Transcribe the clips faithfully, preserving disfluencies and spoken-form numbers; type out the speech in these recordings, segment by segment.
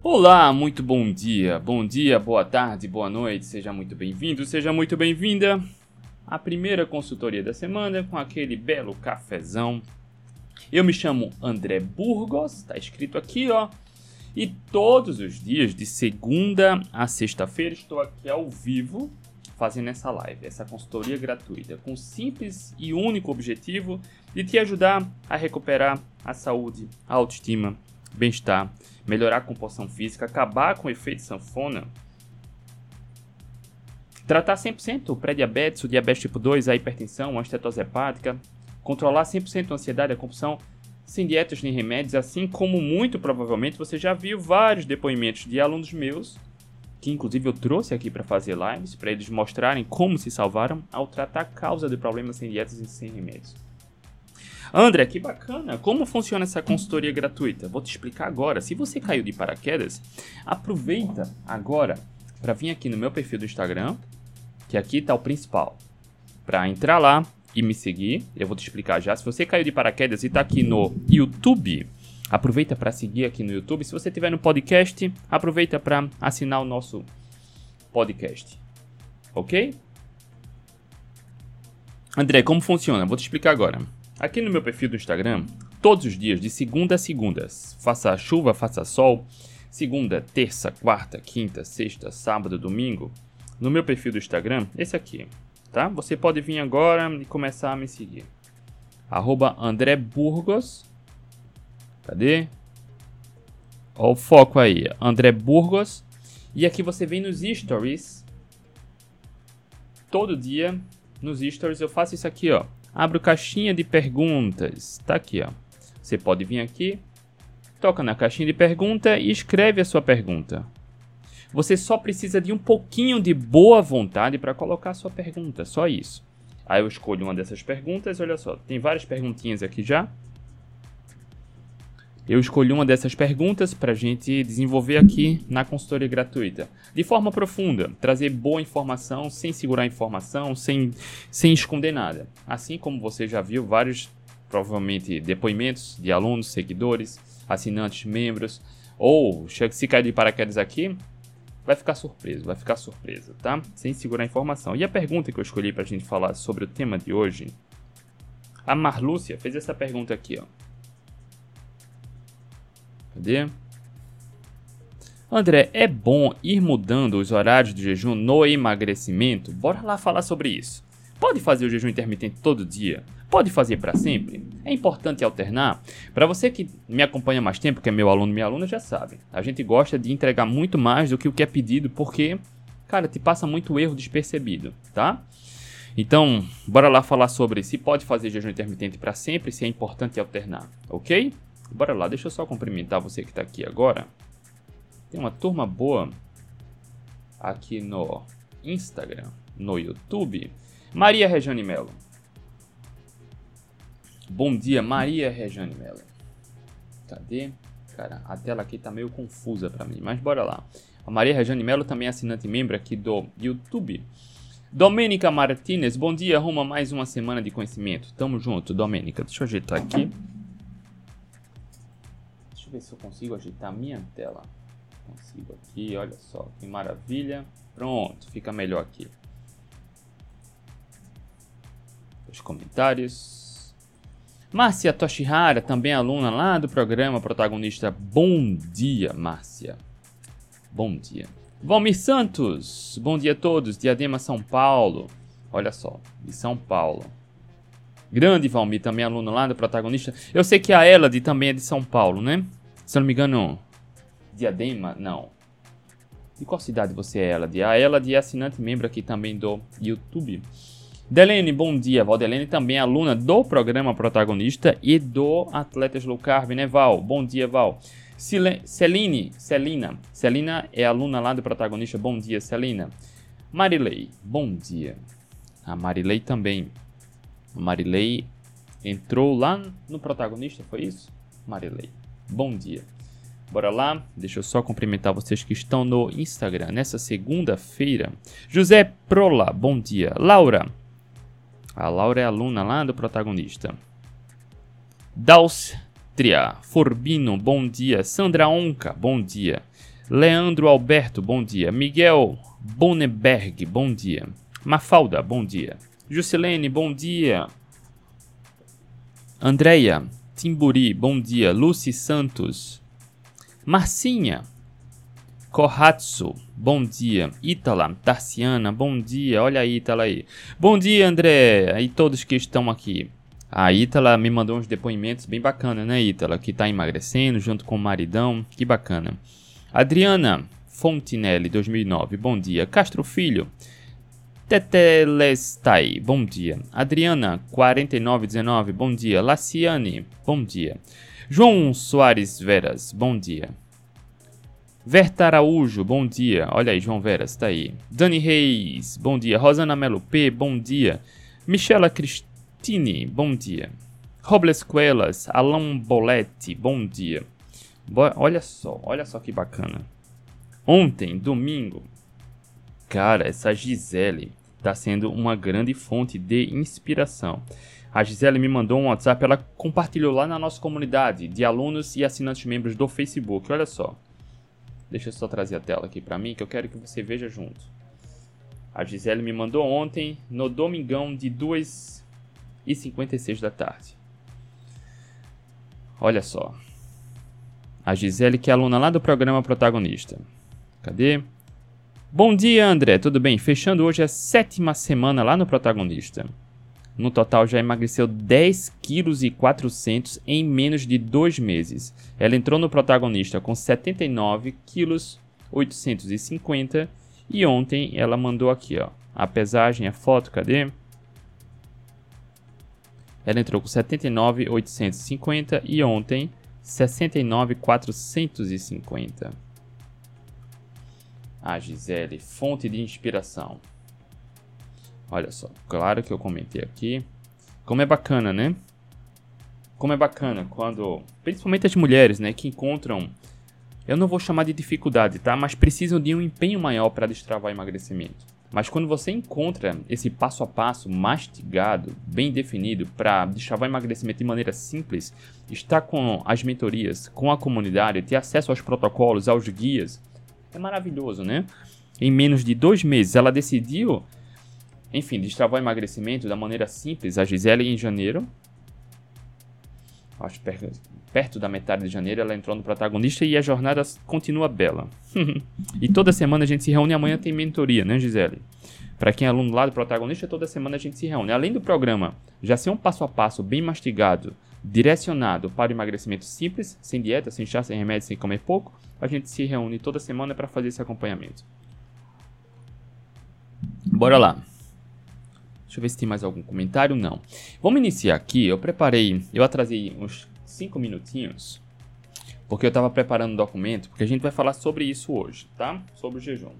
Olá, muito bom dia, bom dia, boa tarde, boa noite, seja muito bem-vindo, seja muito bem-vinda à primeira consultoria da semana com aquele belo cafezão. Eu me chamo André Burgos, tá escrito aqui, ó, e todos os dias, de segunda a sexta-feira, estou aqui ao vivo fazendo essa live, essa consultoria gratuita, com o simples e único objetivo de te ajudar a recuperar a saúde, a autoestima, bem-estar, melhorar a composição física, acabar com o efeito sanfona, tratar cem por cento o pré-diabetes, o diabetes tipo dois, a hipertensão, a estetose hepática, controlar cem por cento a ansiedade e a compulsão, sem dietas nem remédios, assim como muito provavelmente você já viu vários depoimentos de alunos meus, que inclusive eu trouxe aqui para fazer lives, para eles mostrarem como se salvaram ao tratar a causa do problema sem dietas e sem remédios. André, que bacana! Como funciona essa consultoria gratuita? Vou te explicar agora. Se você caiu de paraquedas, aproveita agora para vir aqui no meu perfil do Instagram, que aqui está o principal, para entrar lá e me seguir. Eu vou te explicar já. Se você caiu de paraquedas e está aqui no YouTube, aproveita para seguir aqui no YouTube. Se você estiver no podcast, aproveita para assinar o nosso podcast. Ok? André, como funciona? Vou te explicar agora. Aqui no meu perfil do Instagram, todos os dias, de segunda a segunda, faça chuva, faça sol, segunda, terça, quarta, quinta, sexta, sábado, domingo, no meu perfil do Instagram, esse aqui, tá? Você pode vir agora e começar a me seguir. Arroba André Burgos. Cadê? Ó o foco aí, André Burgos. E aqui você vem nos stories. Todo dia, nos stories, eu faço isso aqui, ó. Abro caixinha de perguntas. Tá aqui, ó. Você pode vir aqui, toca na caixinha de pergunta e escreve a sua pergunta. Você só precisa de um pouquinho de boa vontade para colocar a sua pergunta, só isso. Aí eu escolho uma dessas perguntas, olha só, tem várias perguntinhas aqui já. Eu escolhi uma dessas perguntas para a gente desenvolver aqui na consultoria gratuita. De forma profunda, trazer boa informação, sem segurar informação, sem, sem esconder nada. Assim como você já viu vários, provavelmente, depoimentos de alunos, seguidores, assinantes, membros, ou se cair de paraquedas aqui, vai ficar surpreso, vai ficar surpresa, tá? Sem segurar informação. E a pergunta que eu escolhi para a gente falar sobre o tema de hoje, a Marlúcia fez essa pergunta aqui, ó. Cadê? André, é bom ir mudando os horários de jejum no emagrecimento? Bora lá falar sobre isso. Pode fazer o jejum intermitente todo dia? Pode fazer para sempre? É importante alternar? Para você que me acompanha mais tempo, que é meu aluno e minha aluna, já sabe. A gente gosta de entregar muito mais do que o que é pedido, porque, cara, te passa muito erro despercebido, tá? Então, bora lá falar sobre se pode fazer jejum intermitente para sempre, se é importante alternar, ok? Bora lá, deixa eu só cumprimentar você que está aqui agora. Tem uma turma boa aqui no Instagram, no YouTube. Maria Rejane Melo. Bom dia, Maria Rejane Melo. Cadê? Cara, a tela aqui tá meio confusa para mim, mas bora lá. A Maria Rejane Melo também é assinante e membro aqui do YouTube. Domênica Martinez, bom dia, arruma mais uma semana de conhecimento. Tamo junto, Domênica. Deixa eu ajeitar aqui. Deixa eu ver se eu consigo ajeitar a minha tela. Consigo aqui, olha só, que maravilha. Pronto, fica melhor aqui. Os comentários. Márcia Toshihara, também aluna lá do programa Protagonista. Bom dia, Márcia. Bom dia. Valmir Santos, bom dia a todos. Diadema, São Paulo. Olha só, de São Paulo. Grande Valmir, também aluna lá do Protagonista. Eu sei que a Elade também é de São Paulo, né? Se eu não me engano, Diadema, não. De qual cidade você é, Elade? A Elade é assinante membro aqui também do YouTube. Delene, bom dia. Valdelene também é aluna do programa Protagonista e do Atletas Low Carb, né, Val? Bom dia, Val. Celine, Celina. Celina é aluna lá do Protagonista. Bom dia, Celina. Marilei, bom dia. A Marilei também. A Marilei entrou lá no Protagonista, foi isso? Marilei, bom dia. Bora lá, deixa eu só cumprimentar vocês que estão no Instagram nessa segunda-feira. José Prola, bom dia. Laura, a Laura é aluna lá do Protagonista. Dalstria Forbino, bom dia. Sandra Onca, bom dia. Leandro Alberto, bom dia. Miguel Boneberg, bom dia. Mafalda, bom dia. Juscelene, bom dia. Andréia Timburi, bom dia. Lucy Santos. Marcinha Kohatsu, bom dia. Ítala Tarciana, bom dia. Olha a Ítala aí. Bom dia, André. E todos que estão aqui. A Ítala me mandou uns depoimentos bem bacanas, né, Ítala? Que tá emagrecendo junto com o maridão. Que bacana. Adriana Fontinelli, dois mil e nove, bom dia. Castro Filho. Tetelestai, bom dia. Adriana, quarenta e nove dezenove, bom dia. Laciane, bom dia. João Soares Veras, bom dia. Verta Araújo, bom dia. Olha aí, João Veras, tá aí. Dani Reis, bom dia. Rosana Melo P, bom dia. Michela Cristine, bom dia. Robles Coelas, Alan Boletti, bom dia. Bo- olha só, olha só que bacana. Ontem, domingo, cara, essa Gisele está sendo uma grande fonte de inspiração. A Gisele me mandou um WhatsApp, ela compartilhou lá na nossa comunidade de alunos e assinantes membros do Facebook. Olha só. Deixa eu só trazer a tela aqui para mim, que eu quero que você veja junto. A Gisele me mandou ontem, no domingão de duas e cinquenta e seis da tarde. Olha só. A Gisele, que é aluna lá do programa Protagonista. Cadê? Bom dia, André. Tudo bem? Fechando hoje a sétima semana lá no Protagonista. No total já emagreceu dez quilos e quatrocentos em menos de dois meses. Ela entrou no Protagonista com setenta e nove quilos oitocentos e cinquenta e ontem ela mandou aqui, ó, a pesagem, a foto, cadê? Ela entrou com setenta e nove mil oitocentos e cinquenta e ontem sessenta e nove mil quatrocentos e cinquenta. A Gisele, fonte de inspiração. Olha só, claro que eu comentei aqui. Como é bacana, né? Como é bacana quando, principalmente as mulheres, né, que encontram, eu não vou chamar de dificuldade, tá? Mas precisam de um empenho maior para destravar o emagrecimento. Mas quando você encontra esse passo a passo mastigado, bem definido, para destravar o emagrecimento de maneira simples, está com as mentorias, com a comunidade, ter acesso aos protocolos, aos guias, é maravilhoso, né? Em menos de dois meses, ela decidiu, enfim, destravar o emagrecimento da maneira simples. A Gisele, em janeiro, acho perto, perto da metade de janeiro, ela entrou no Protagonista e a jornada continua bela. E toda semana a gente se reúne, amanhã tem mentoria, né, Gisele? Para quem é aluno lá do Protagonista, toda semana a gente se reúne. Além do programa já ser um passo a passo bem mastigado, direcionado para o emagrecimento simples, sem dieta, sem chá, sem remédio, sem comer pouco, a gente se reúne toda semana para fazer esse acompanhamento. Bora lá. Deixa eu ver se tem mais algum comentário. Não. Vamos iniciar aqui. Eu preparei, eu atrasei uns cinco minutinhos, porque eu estava preparando um documento, porque a gente vai falar sobre isso hoje, tá? Sobre o jejum.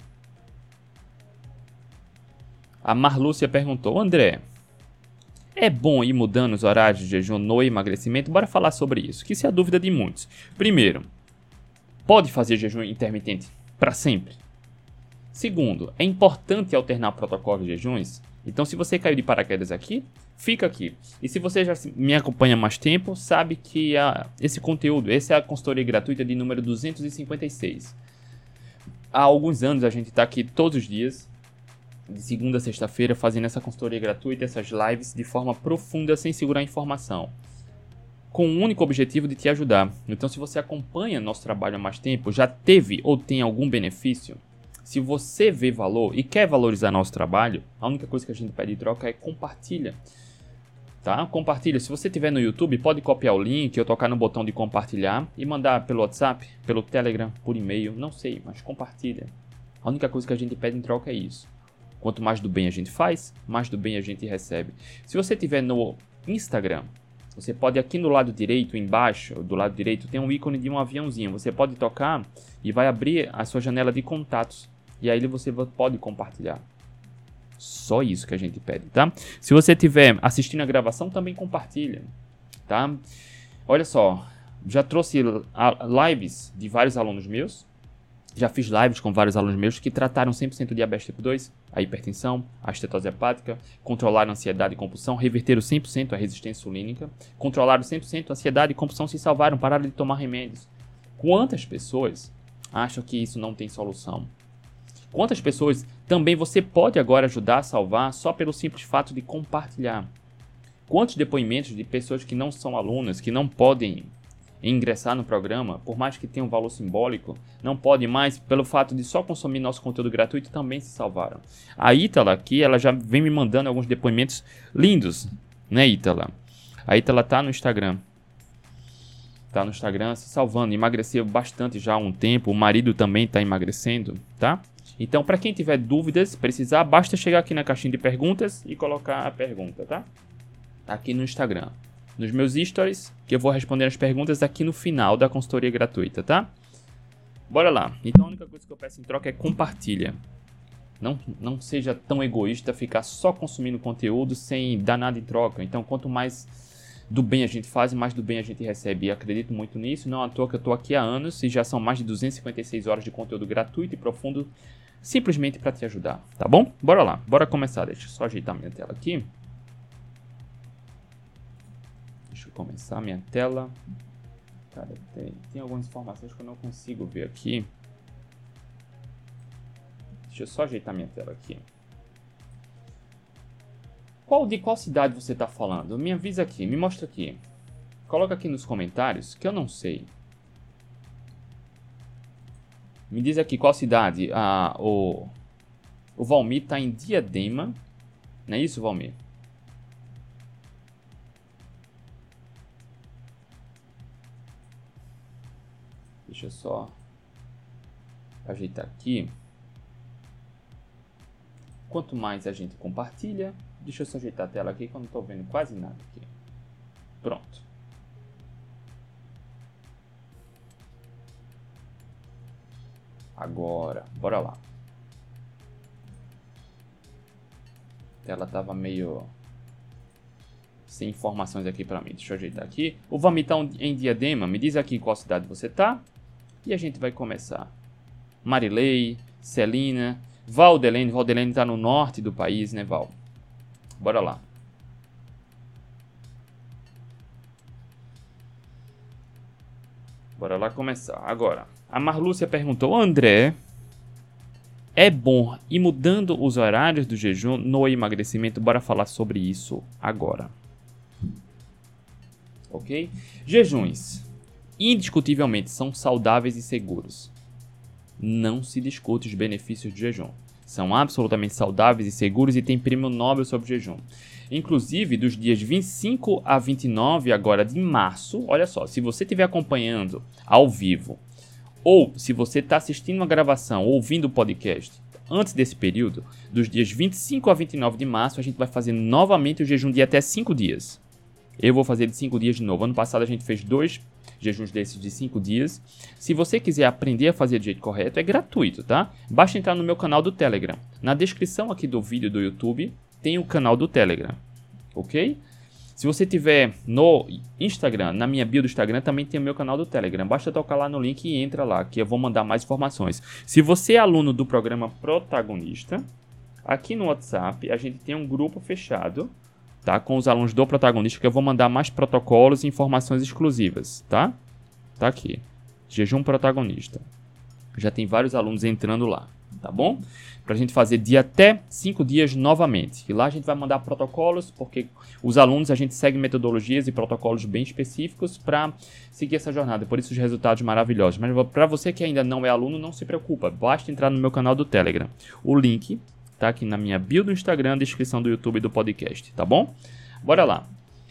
A Marlúcia perguntou, André, é bom ir mudando os horários de jejum no emagrecimento? Bora falar sobre isso, que isso é a dúvida de muitos. Primeiro, pode fazer jejum intermitente para sempre? Segundo, é importante alternar protocolos de jejuns? Então, se você caiu de paraquedas aqui, fica aqui. E se você já me acompanha há mais tempo, sabe que a, esse conteúdo, essa é a consultoria gratuita de número duzentos e cinquenta e seis. Há alguns anos a gente está aqui todos os dias, de segunda a sexta-feira, fazendo essa consultoria gratuita, essas lives de forma profunda, sem segurar informação, com o único objetivo de te ajudar. Então, se você acompanha nosso trabalho há mais tempo, já teve ou tem algum benefício, se você vê valor e quer valorizar nosso trabalho, a única coisa que a gente pede de troca é compartilha. Tá? Compartilha. Se você estiver no YouTube, pode copiar o link ou tocar no botão de compartilhar e mandar pelo WhatsApp, pelo Telegram, por e-mail, não sei, mas compartilha. A única coisa que a gente pede em troca é isso. Quanto mais do bem a gente faz, mais do bem a gente recebe. Se você estiver no Instagram, você pode aqui no lado direito, embaixo, do lado direito, tem um ícone de um aviãozinho. Você pode tocar e vai abrir a sua janela de contatos. E aí você pode compartilhar. Só isso que a gente pede, tá? Se você estiver assistindo a gravação, também compartilha, tá? Olha só, já trouxe lives de vários alunos meus. Já fiz lives com vários alunos meus que trataram cem por cento de diabetes tipo dois, a hipertensão, a estetose hepática, controlaram a ansiedade e compulsão, reverteram cem por cento a resistência insulínica, controlaram cem por cento a ansiedade e compulsão, se salvaram, pararam de tomar remédios. Quantas pessoas acham que isso não tem solução? Quantas pessoas também você pode agora ajudar a salvar só pelo simples fato de compartilhar? Quantos depoimentos de pessoas que não são alunas, que não podem ingressar no programa, por mais que tenha um valor simbólico, não podem mais, pelo fato de só consumir nosso conteúdo gratuito, também se salvaram. A Ítala aqui, ela já vem me mandando alguns depoimentos lindos, né, Ítala? A Ítala tá no Instagram. Tá no Instagram se salvando, emagreceu bastante já há um tempo, o marido também tá emagrecendo, tá? Então, para quem tiver dúvidas, precisar, basta chegar aqui na caixinha de perguntas e colocar a pergunta, tá? Aqui no Instagram. Nos meus stories, que eu vou responder as perguntas aqui no final da consultoria gratuita, tá? Bora lá. Então, a única coisa que eu peço em troca é compartilha. Não, não seja tão egoísta ficar só consumindo conteúdo sem dar nada em troca. Então, quanto mais do bem a gente faz, mais do bem a gente recebe. E acredito muito nisso. Não à toa que eu estou aqui há anos e já são mais de duzentas e cinquenta e seis horas de conteúdo gratuito e profundo, simplesmente para te ajudar, tá bom? Bora lá, bora começar. Deixa eu só ajeitar minha tela aqui. Deixa eu começar minha tela. Cara, tem, tem algumas informações que eu não consigo ver aqui. Deixa eu só ajeitar minha tela aqui. Qual, de qual cidade você está falando? Me avisa aqui, me mostra aqui. Coloca aqui nos comentários que eu não sei. Me diz aqui qual cidade. Ah, o, o Valmir está em Diadema. Não é isso, Valmir? Deixa eu só ajeitar aqui. Quanto mais a gente compartilha... Deixa eu só ajeitar a tela aqui que eu não estou vendo quase nada aqui. Pronto. Agora, bora lá. A tela estava meio sem informações aqui para mim. Deixa eu ajeitar aqui. O Valmir tá em Diadema. Me diz aqui em qual cidade você tá. E a gente vai começar. Marilei, Celina, Valdelene. Valdelene está no norte do país, né, Val? Bora lá. Bora lá começar. Agora, a Marlúcia perguntou: André, é bom ir mudando os horários do jejum no emagrecimento? Bora falar sobre isso agora. Ok? Jejuns, indiscutivelmente, são saudáveis e seguros. Não se discute os benefícios do jejum. São absolutamente saudáveis e seguros e tem prêmio Nobel sobre jejum. Inclusive, dos dias vinte e cinco a vinte e nove agora de março, olha só, se você estiver acompanhando ao vivo, ou se você está assistindo uma gravação ou ouvindo o podcast antes desse período, dos dias vinte e cinco a vinte e nove de março, a gente vai fazer novamente o jejum de até cinco dias. Eu vou fazer de cinco dias de novo. Ano passado a gente fez dois jejuns desses de cinco dias. Se você quiser aprender a fazer do jeito correto, é gratuito, tá? Basta entrar no meu canal do Telegram. Na descrição aqui do vídeo do YouTube tem o canal do Telegram, ok? Se você tiver no Instagram, na minha bio do Instagram, também tem o meu canal do Telegram. Basta tocar lá no link e entra lá, que eu vou mandar mais informações. Se você é aluno do programa Protagonista, aqui no WhatsApp a gente tem um grupo fechado, tá, com os alunos do Protagonista, que eu vou mandar mais protocolos e informações exclusivas, tá? Tá aqui, Jejum Protagonista. Já tem vários alunos entrando lá, tá bom? Pra gente fazer de até cinco dias novamente. E lá a gente vai mandar protocolos, porque os alunos, a gente segue metodologias e protocolos bem específicos para seguir essa jornada. Por isso os resultados maravilhosos. Mas para você que ainda não é aluno, não se preocupa. Basta entrar no meu canal do Telegram. O link tá aqui na minha bio do Instagram, descrição do YouTube e do podcast, tá bom? Bora lá.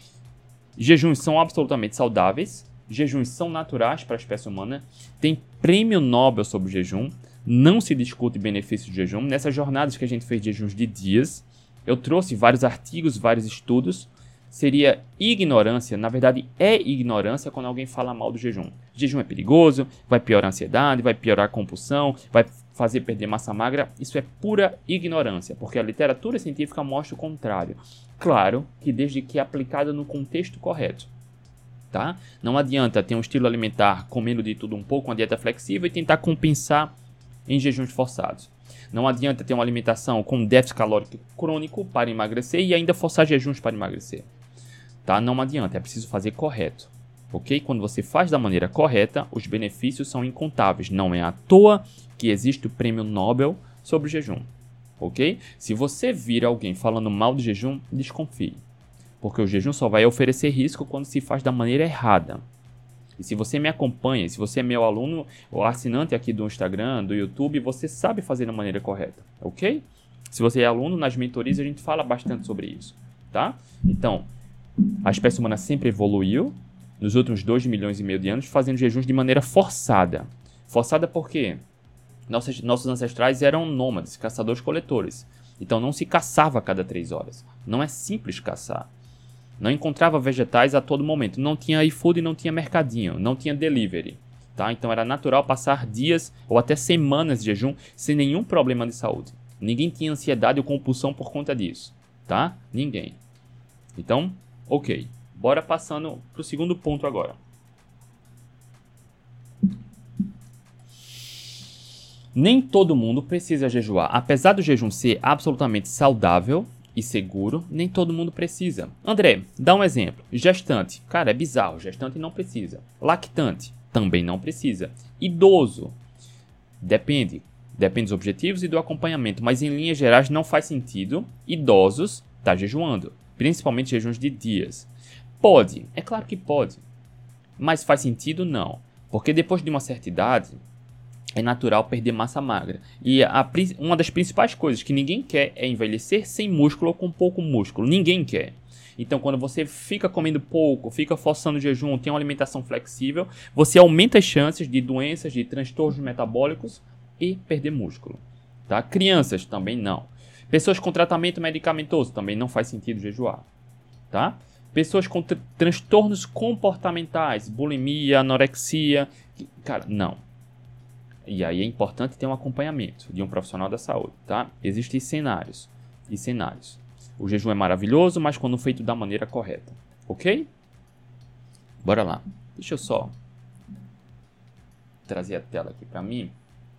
Jejuns são absolutamente saudáveis. Jejuns são naturais para a espécie humana. Tem prêmio Nobel sobre o jejum. Não se discute benefício de jejum. Nessas jornadas que a gente fez de jejuns de dias, eu trouxe vários artigos, vários estudos. Seria ignorância, na verdade é ignorância quando alguém fala mal do jejum. Jejum é perigoso, vai piorar a ansiedade, vai piorar a compulsão, vai fazer perder massa magra. Isso é pura ignorância, porque a literatura científica mostra o contrário. Claro que desde que aplicado no contexto correto. Tá? Não adianta ter um estilo alimentar comendo de tudo um pouco, uma dieta flexível e tentar compensar em jejuns forçados. Não adianta ter uma alimentação com déficit calórico crônico para emagrecer e ainda forçar jejuns para emagrecer. Tá? Não adianta, é preciso fazer correto. ok? Quando você faz da maneira correta, os benefícios são incontáveis. Não é à toa que existe o prêmio Nobel sobre o jejum, ok? Se você vir alguém falando mal de jejum, desconfie. Porque o jejum só vai oferecer risco quando se faz da maneira errada. E se você me acompanha, se você é meu aluno ou assinante aqui do Instagram, do YouTube, você sabe fazer da maneira correta, ok? Se você é aluno, nas mentorias a gente fala bastante sobre isso, tá? Então, a espécie humana sempre evoluiu nos últimos dois milhões e meio de anos fazendo jejuns de maneira forçada. Forçada por quê? Nossos, nossos ancestrais eram nômades, caçadores-coletores. Então não se caçava a cada três horas. Não é simples caçar. Não encontrava vegetais a todo momento. Não tinha iFood, não tinha mercadinho, não tinha delivery. Tá? Então era natural passar dias ou até semanas de jejum sem nenhum problema de saúde. Ninguém tinha ansiedade ou compulsão por conta disso. Tá? Ninguém. Então, ok. Bora passando para o segundo ponto agora. Nem todo mundo precisa jejuar. Apesar do jejum ser absolutamente saudável e seguro, nem todo mundo precisa. André, dá um exemplo. Gestante. Cara, é bizarro. Gestante não precisa. Lactante. Também não precisa. Idoso. Depende. Depende dos objetivos e do acompanhamento. Mas em linhas gerais não faz sentido idosos estar jejuando. Principalmente jejuns de dias. Pode. É claro que pode. Mas faz sentido? Não. Porque depois de uma certa idade, é natural perder massa magra. E a, uma das principais coisas que ninguém quer é envelhecer sem músculo ou com pouco músculo. Ninguém quer. Então, quando você fica comendo pouco, fica forçando o jejum, tem uma alimentação flexível, você aumenta as chances de doenças, de transtornos metabólicos e perder músculo. Tá? Crianças também não. Pessoas com tratamento medicamentoso também não faz sentido jejuar. Tá? Pessoas com tr- transtornos comportamentais, bulimia, anorexia, cara, não. E aí é importante ter um acompanhamento de um profissional da saúde, tá? Existem cenários e cenários. O jejum é maravilhoso, mas quando feito da maneira correta, ok? Bora lá. Deixa eu só trazer a tela aqui para mim.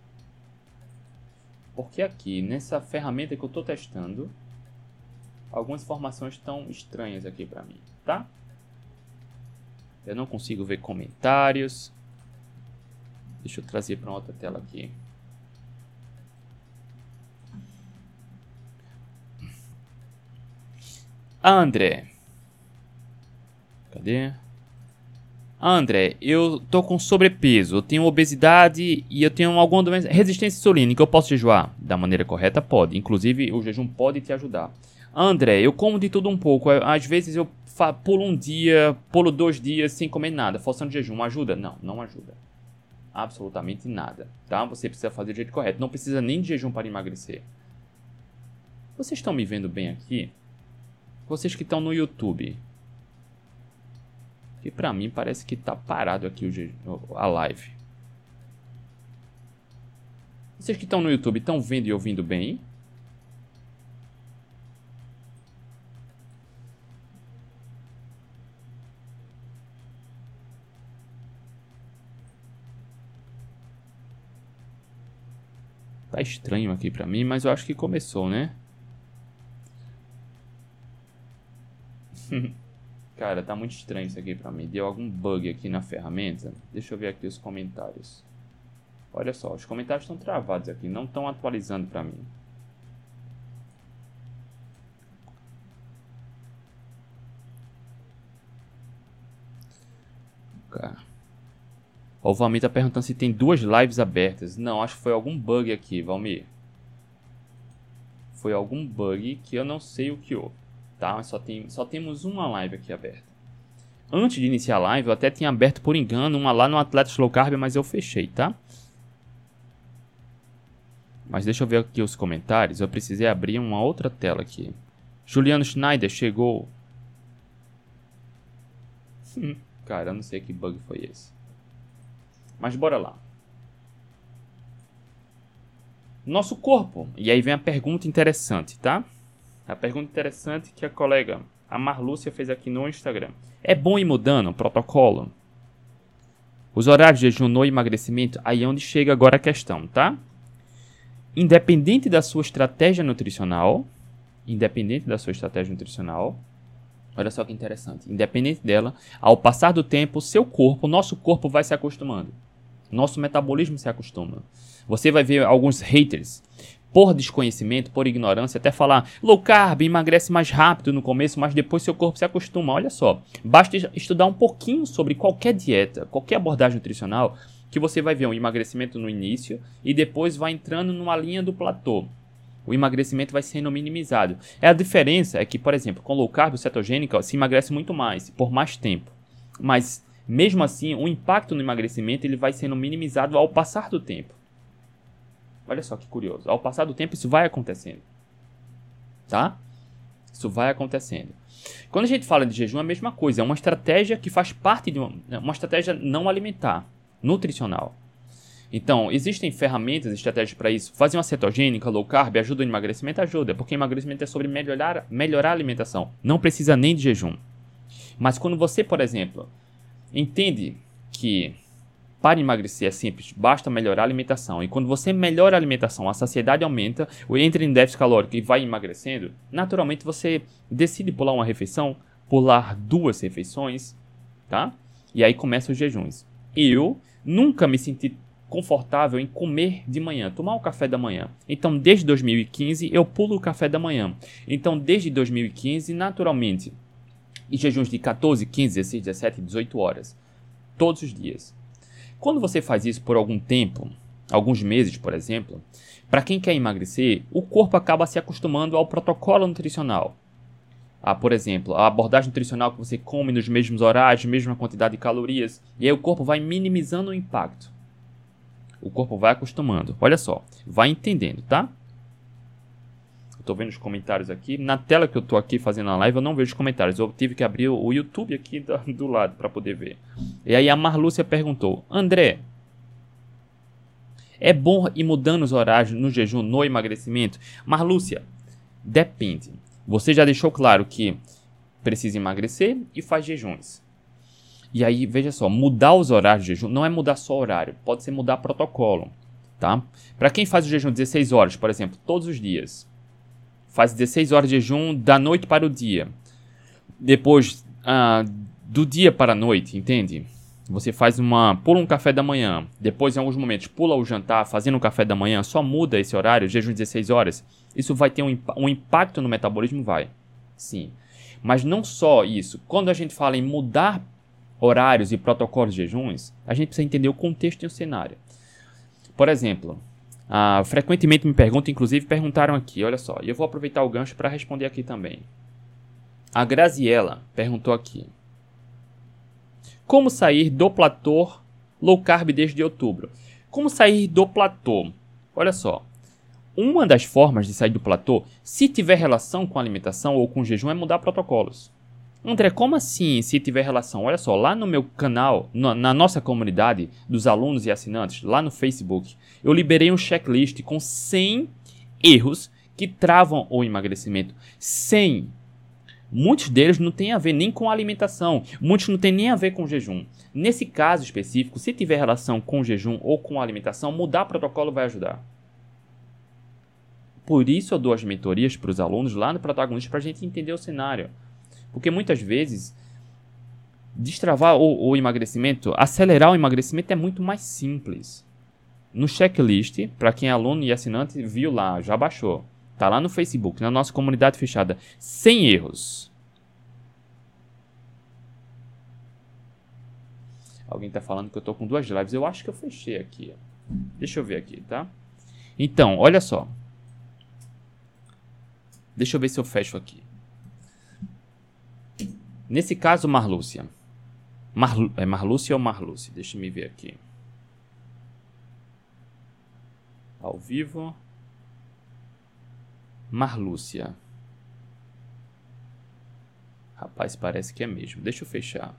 Porque aqui, nessa ferramenta que eu estou testando, algumas informações estão estranhas aqui para mim, tá? Eu não consigo ver comentários. Deixa eu trazer para outra tela aqui. André. Cadê? André, eu tô com sobrepeso, eu tenho obesidade e eu tenho alguma doença, resistência insulínica, eu posso jejuar? Da maneira correta, pode. Inclusive, o jejum pode te ajudar. André, eu como de tudo um pouco. Às vezes eu pulo um dia, pulo dois dias sem comer nada, forçando jejum. Ajuda? Não, não ajuda. Absolutamente nada, tá? Você precisa fazer do jeito correto. Não precisa nem de jejum para emagrecer. Vocês estão me vendo bem aqui? Vocês que estão no YouTube. Que pra mim parece que tá parado aqui o jejum, a live. Vocês que estão no YouTube estão vendo e ouvindo bem? Tá estranho aqui pra mim, mas eu acho que começou, né? Cara, tá muito estranho isso aqui pra mim. Deu algum bug aqui na ferramenta. Deixa eu ver aqui os comentários. Olha só, os comentários estão travados aqui. Não estão atualizando pra mim. Cara. O Valmir tá perguntando se tem duas lives abertas. Não, acho que foi algum bug aqui, Valmir. Foi algum bug que eu não sei o que houve. Tá? Só, tem, só temos uma live aqui aberta. Antes de iniciar a live, eu até tinha aberto por engano uma lá no Atletas Low Carb, mas eu fechei, tá? Mas deixa eu ver aqui os comentários. Eu precisei abrir uma outra tela aqui. Juliano Schneider chegou. Cara, eu não sei que bug foi esse. Mas bora lá. Nosso corpo. E aí vem a pergunta interessante, tá? A pergunta interessante que a colega, a Marlúcia, fez aqui no Instagram. É bom ir mudando o protocolo? Os horários de jejum no emagrecimento? Aí é onde chega agora a questão, tá? Independente da sua estratégia nutricional, independente da sua estratégia nutricional, Olha só que interessante. Independente dela, ao passar do tempo, o seu corpo, o nosso corpo vai se acostumando. Nosso metabolismo se acostuma. Você vai ver alguns haters, por desconhecimento, por ignorância, até falar low carb, emagrece mais rápido no começo, mas depois seu corpo se acostuma. Olha só, basta estudar um pouquinho sobre qualquer dieta, qualquer abordagem nutricional, que você vai ver um emagrecimento no início e depois vai entrando numa linha do platô. O emagrecimento vai sendo minimizado. É a diferença é que, por exemplo, com low carb cetogênica se emagrece muito mais, por mais tempo. Mas, mesmo assim, o impacto no emagrecimento ele vai sendo minimizado ao passar do tempo. Olha só que curioso. Ao passar do tempo, isso vai acontecendo. Tá? Isso vai acontecendo. Quando a gente fala de jejum, é a mesma coisa. É uma estratégia que faz parte de uma, uma estratégia não alimentar, nutricional. Então, existem ferramentas, estratégias para isso. Fazer uma cetogênica, low carb, ajuda no emagrecimento? Ajuda, porque emagrecimento é sobre melhorar, melhorar a alimentação. Não precisa nem de jejum. Mas quando você, por exemplo, entende que para emagrecer é simples, basta melhorar a alimentação. E quando você melhora a alimentação, a saciedade aumenta, entra em déficit calórico e vai emagrecendo, naturalmente você decide pular uma refeição, pular duas refeições, tá? E aí começam os jejuns. Eu nunca me senti confortável em comer de manhã, tomar o café da manhã. Então, desde dois mil e quinze, eu pulo o café da manhã. Então, desde dois mil e quinze, naturalmente, em jejuns de quatorze, quinze, dezesseis, dezessete, dezoito horas, todos os dias. Quando você faz isso por algum tempo, alguns meses, por exemplo, para quem quer emagrecer, o corpo acaba se acostumando ao protocolo nutricional. Ah, por exemplo, a abordagem nutricional que você come nos mesmos horários, mesma quantidade de calorias, e aí o corpo vai minimizando o impacto. O corpo vai acostumando. Olha só, vai entendendo, tá? Eu tô vendo os comentários aqui. Na tela que eu tô aqui fazendo a live, eu não vejo os comentários. Eu tive que abrir o YouTube aqui do, do lado para poder ver. E aí a Marlúcia perguntou: André, é bom ir mudando os horários no jejum, no emagrecimento? Marlúcia, depende. Você já deixou claro que precisa emagrecer e faz jejuns. E aí, veja só, mudar os horários de jejum não é mudar só horário, pode ser mudar protocolo, tá? Para quem faz o jejum dezesseis horas, por exemplo, todos os dias, faz dezesseis horas de jejum da noite para o dia. Depois, ah, do dia para a noite, entende? Você faz uma, pula um café da manhã, depois em alguns momentos pula o jantar, fazendo um café da manhã, só muda esse horário, jejum de dezesseis horas. Isso vai ter um, um impacto no metabolismo? Vai, sim. Mas não só isso, quando a gente fala em mudar horários e protocolos de jejuns, a gente precisa entender o contexto e o cenário. Por exemplo, ah, frequentemente me perguntam, inclusive perguntaram aqui, olha só, e eu vou aproveitar o gancho para responder aqui também. A Graziella perguntou aqui: como sair do platô low carb desde outubro? Como sair do platô? Olha só, uma das formas de sair do platô, se tiver relação com a alimentação ou com o jejum, é mudar protocolos. André, como assim se tiver relação? Olha só, lá no meu canal, no, na nossa comunidade dos alunos e assinantes, lá no Facebook, eu liberei um checklist com cem erros que travam o emagrecimento. cem. Muitos deles não têm a ver nem com a alimentação, muitos não têm nem a ver com o jejum. Nesse caso específico, se tiver relação com o jejum ou com a alimentação, mudar o protocolo vai ajudar. Por isso eu dou as mentorias para os alunos lá no Protagonista para a gente entender o cenário. Porque muitas vezes, destravar o, o emagrecimento, acelerar o emagrecimento é muito mais simples. No checklist, para quem é aluno e assinante, viu lá, já baixou. Tá lá no Facebook, na nossa comunidade fechada. cem erros. Alguém tá falando que eu tô com duas lives. Eu acho que eu fechei aqui. Deixa eu ver aqui, tá? Então, olha só. Deixa eu ver se eu fecho aqui. Nesse caso, Marlúcia. Marlu, é Marlúcia ou Marlúcia? Deixa eu me ver aqui. Ao vivo. Marlúcia. Rapaz, parece que é mesmo. Deixa eu fechar.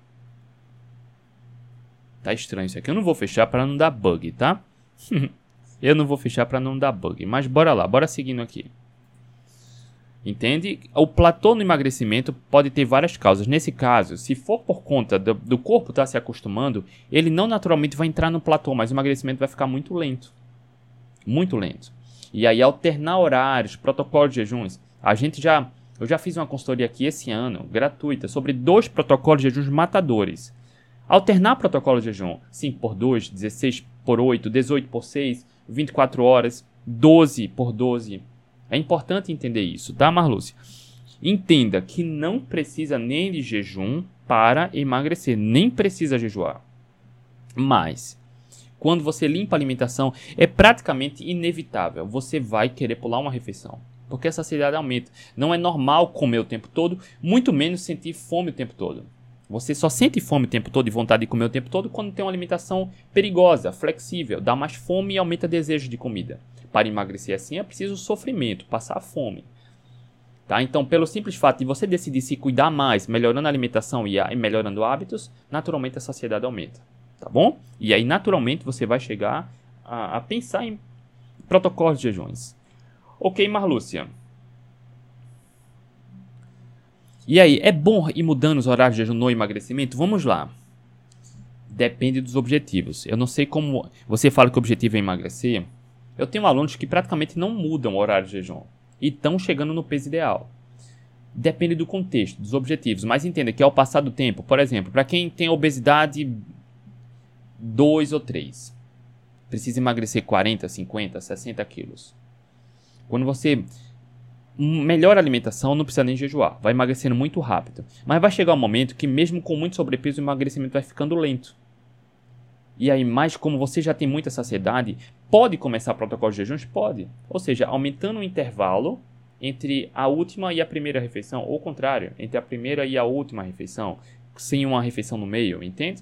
Tá estranho isso aqui. Eu não vou fechar para não dar bug, tá? Eu não vou fechar para não dar bug. Mas bora lá, bora seguindo aqui. Entende? O platô no emagrecimento pode ter várias causas. Nesse caso, se for por conta do, do corpo estar se acostumando, ele não naturalmente vai entrar no platô, mas o emagrecimento vai ficar muito lento. Muito lento. E aí alternar horários, protocolos de jejuns. A gente já Eu já fiz uma consultoria aqui esse ano, gratuita, sobre dois protocolos de jejuns matadores. Alternar protocolo de jejum, cinco por dois, dezesseis por oito, dezoito por seis, vinte e quatro horas, doze por doze. É importante entender isso, tá, Marlúcia? Entenda que não precisa nem de jejum para emagrecer, nem precisa jejuar. Mas, quando você limpa a alimentação, é praticamente inevitável. Você vai querer pular uma refeição, porque a saciedade aumenta. Não é normal comer o tempo todo, muito menos sentir fome o tempo todo. Você só sente fome o tempo todo e vontade de comer o tempo todo quando tem uma alimentação perigosa, flexível, dá mais fome e aumenta o desejo de comida. Para emagrecer assim é preciso sofrimento, passar fome. Tá? Então, pelo simples fato de você decidir se cuidar mais, melhorando a alimentação e, a, e melhorando hábitos, naturalmente a saciedade aumenta. Tá bom? E aí, naturalmente, você vai chegar a, a pensar em protocolos de jejuns. Ok, Marlúcia. E aí, é bom ir mudando os horários de jejum no emagrecimento? Vamos lá. Depende dos objetivos. Eu não sei como você fala que o objetivo é emagrecer. Eu tenho alunos que praticamente não mudam o horário de jejum e estão chegando no peso ideal. Depende do contexto, dos objetivos. Mas entenda que ao passar do tempo, por exemplo, para quem tem obesidade dois ou três, precisa emagrecer quarenta, cinquenta, sessenta quilos. Quando você melhora a alimentação, não precisa nem jejuar. Vai emagrecendo muito rápido. Mas vai chegar um momento que mesmo com muito sobrepeso, o emagrecimento vai ficando lento. E aí, mais como você já tem muita saciedade, pode começar protocolo de jejuns? Pode. Ou seja, aumentando o intervalo entre a última e a primeira refeição. Ou o contrário, entre a primeira e a última refeição. Sem uma refeição no meio, entende?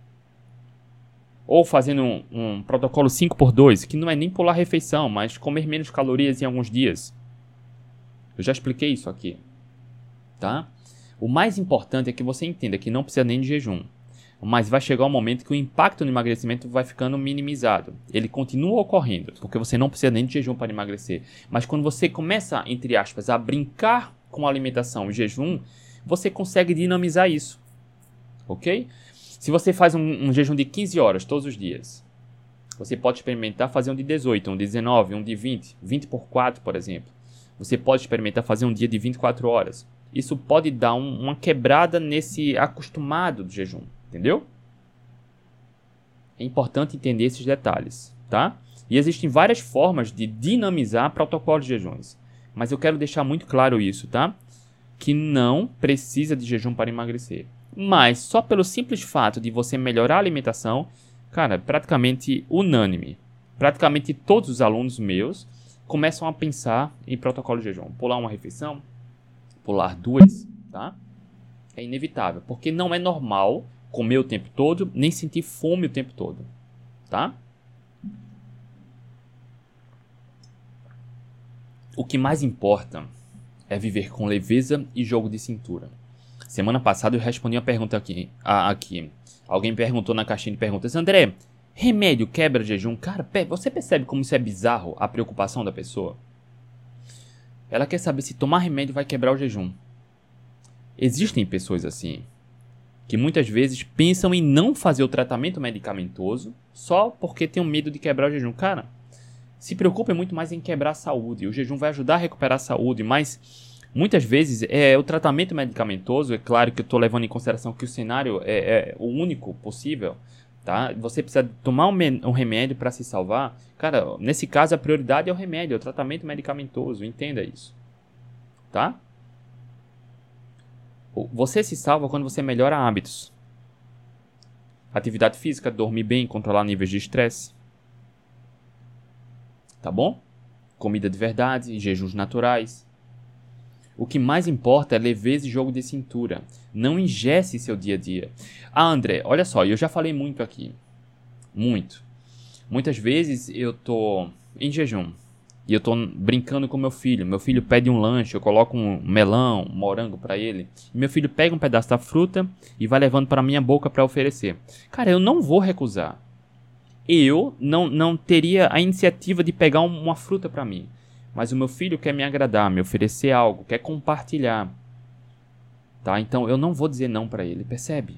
Ou fazendo um, um protocolo cinco por dois, que não é nem pular refeição, mas comer menos calorias em alguns dias. Eu já expliquei isso aqui. Tá? O mais importante é que você entenda que não precisa nem de jejum. Mas vai chegar um momento que o impacto no emagrecimento vai ficando minimizado. Ele continua ocorrendo, porque você não precisa nem de jejum para emagrecer. Mas quando você começa, entre aspas, a brincar com a alimentação e jejum, você consegue dinamizar isso. Ok? Se você faz um, um jejum de quinze horas todos os dias, você pode experimentar fazer um de dezoito, um de dezenove, um de vinte, vinte por quatro, por exemplo. Você pode experimentar fazer um dia de vinte e quatro horas. Isso pode dar um, uma quebrada nesse acostumado do jejum. Entendeu? É importante entender esses detalhes, tá? E existem várias formas de dinamizar protocolos de jejuns. Mas eu quero deixar muito claro isso, tá? Que não precisa de jejum para emagrecer. Mas só pelo simples fato de você melhorar a alimentação, cara, praticamente unânime. Praticamente todos os alunos meus começam a pensar em protocolo de jejum. Pular uma refeição, pular duas, tá? É inevitável, porque não é normal comer o tempo todo, nem sentir fome o tempo todo, tá? O que mais importa é viver com leveza e jogo de cintura. Semana passada eu respondi uma pergunta aqui. Ah, aqui. Alguém perguntou na caixinha de perguntas: André, remédio quebra jejum? Cara, você percebe como isso é bizarro, a preocupação da pessoa? Ela quer saber se tomar remédio vai quebrar o jejum. Existem pessoas assim, que muitas vezes pensam em não fazer o tratamento medicamentoso só porque tem medo de quebrar o jejum. Cara, se preocupe muito mais em quebrar a saúde. O jejum vai ajudar a recuperar a saúde, mas muitas vezes é o tratamento medicamentoso. É claro que eu estou levando em consideração que o cenário é, é o único possível, tá? Você precisa tomar um, um remédio para se salvar. Cara, nesse caso a prioridade é o remédio, é o tratamento medicamentoso. Entenda isso, tá? Você se salva quando você melhora hábitos. Atividade física, dormir bem, controlar níveis de estresse. Tá bom? Comida de verdade, jejuns naturais. O que mais importa é leveza e jogo de cintura. Não engesse seu dia a dia. Ah, André, olha só, eu já falei muito aqui. Muito. Muitas vezes eu tô em jejum. E eu tô brincando com meu filho. Meu filho pede um lanche, eu coloco um melão, um morango pra ele. E meu filho pega um pedaço da fruta e vai levando pra minha boca pra oferecer. Cara, eu não vou recusar. Eu não, não teria a iniciativa de pegar um, uma fruta pra mim. Mas o meu filho quer me agradar, me oferecer algo, quer compartilhar. Tá? Então eu não vou dizer não pra ele, percebe?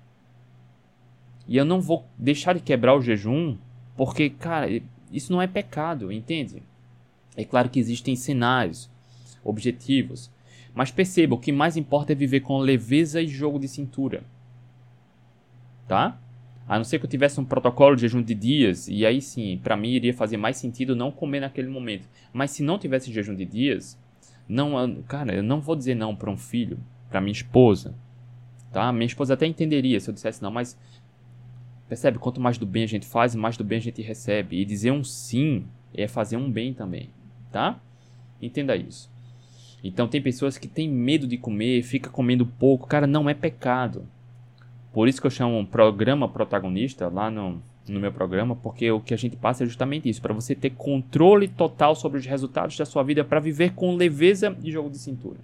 E eu não vou deixar de quebrar o jejum, porque, cara, isso não é pecado, entende? É claro que existem cenários, objetivos, Mas perceba, o que mais importa é viver com leveza e jogo de cintura. Tá? A não ser que eu tivesse um protocolo de jejum de dias, e aí sim, para mim iria fazer mais sentido não comer naquele momento. Mas se não tivesse jejum de dias, não, cara, eu não vou dizer não para um filho, para minha esposa. Tá? Minha esposa até entenderia se eu dissesse não, mas percebe, quanto mais do bem a gente faz, mais do bem a gente recebe. E dizer um sim é fazer um bem também, tá? Entenda isso. Então tem pessoas que têm medo de comer, fica comendo pouco. Cara, não é pecado. Por isso que eu chamo um programa protagonista lá no, no meu programa, porque o que a gente passa é justamente isso, para você ter controle total sobre os resultados da sua vida, para viver com leveza e jogo de cintura.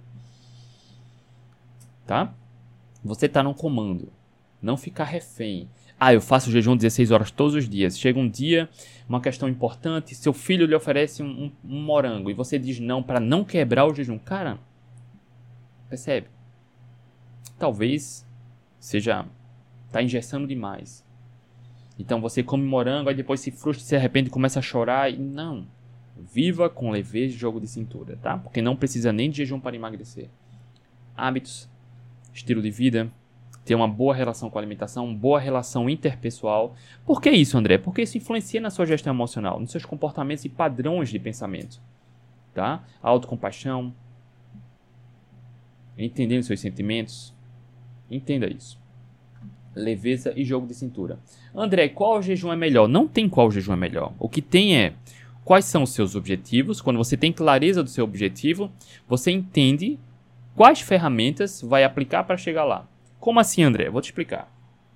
Tá? Você tá no comando. Não ficar refém. Ah, eu faço jejum dezesseis horas todos os dias. Chega um dia, uma questão importante, seu filho lhe oferece um, um, um morango e você diz não para não quebrar o jejum. Cara, percebe? Talvez seja... tá engessando demais. Então você come morango, aí depois se frustra, se arrepende, começa a chorar. E não. Viva com leveza e jogo de cintura, tá? Porque não precisa nem de jejum para emagrecer. Hábitos, estilo de vida, ter uma boa relação com a alimentação, uma boa relação interpessoal. Por que isso, André? Porque isso influencia na sua gestão emocional, nos seus comportamentos e padrões de pensamento. Tá? Autocompaixão, entendendo seus sentimentos. Entenda isso. Leveza e jogo de cintura. André, qual jejum é melhor? Não tem qual jejum é melhor. O que tem é quais são os seus objetivos. Quando você tem clareza do seu objetivo, você entende quais ferramentas vai aplicar para chegar lá. Como assim, André? Vou te explicar.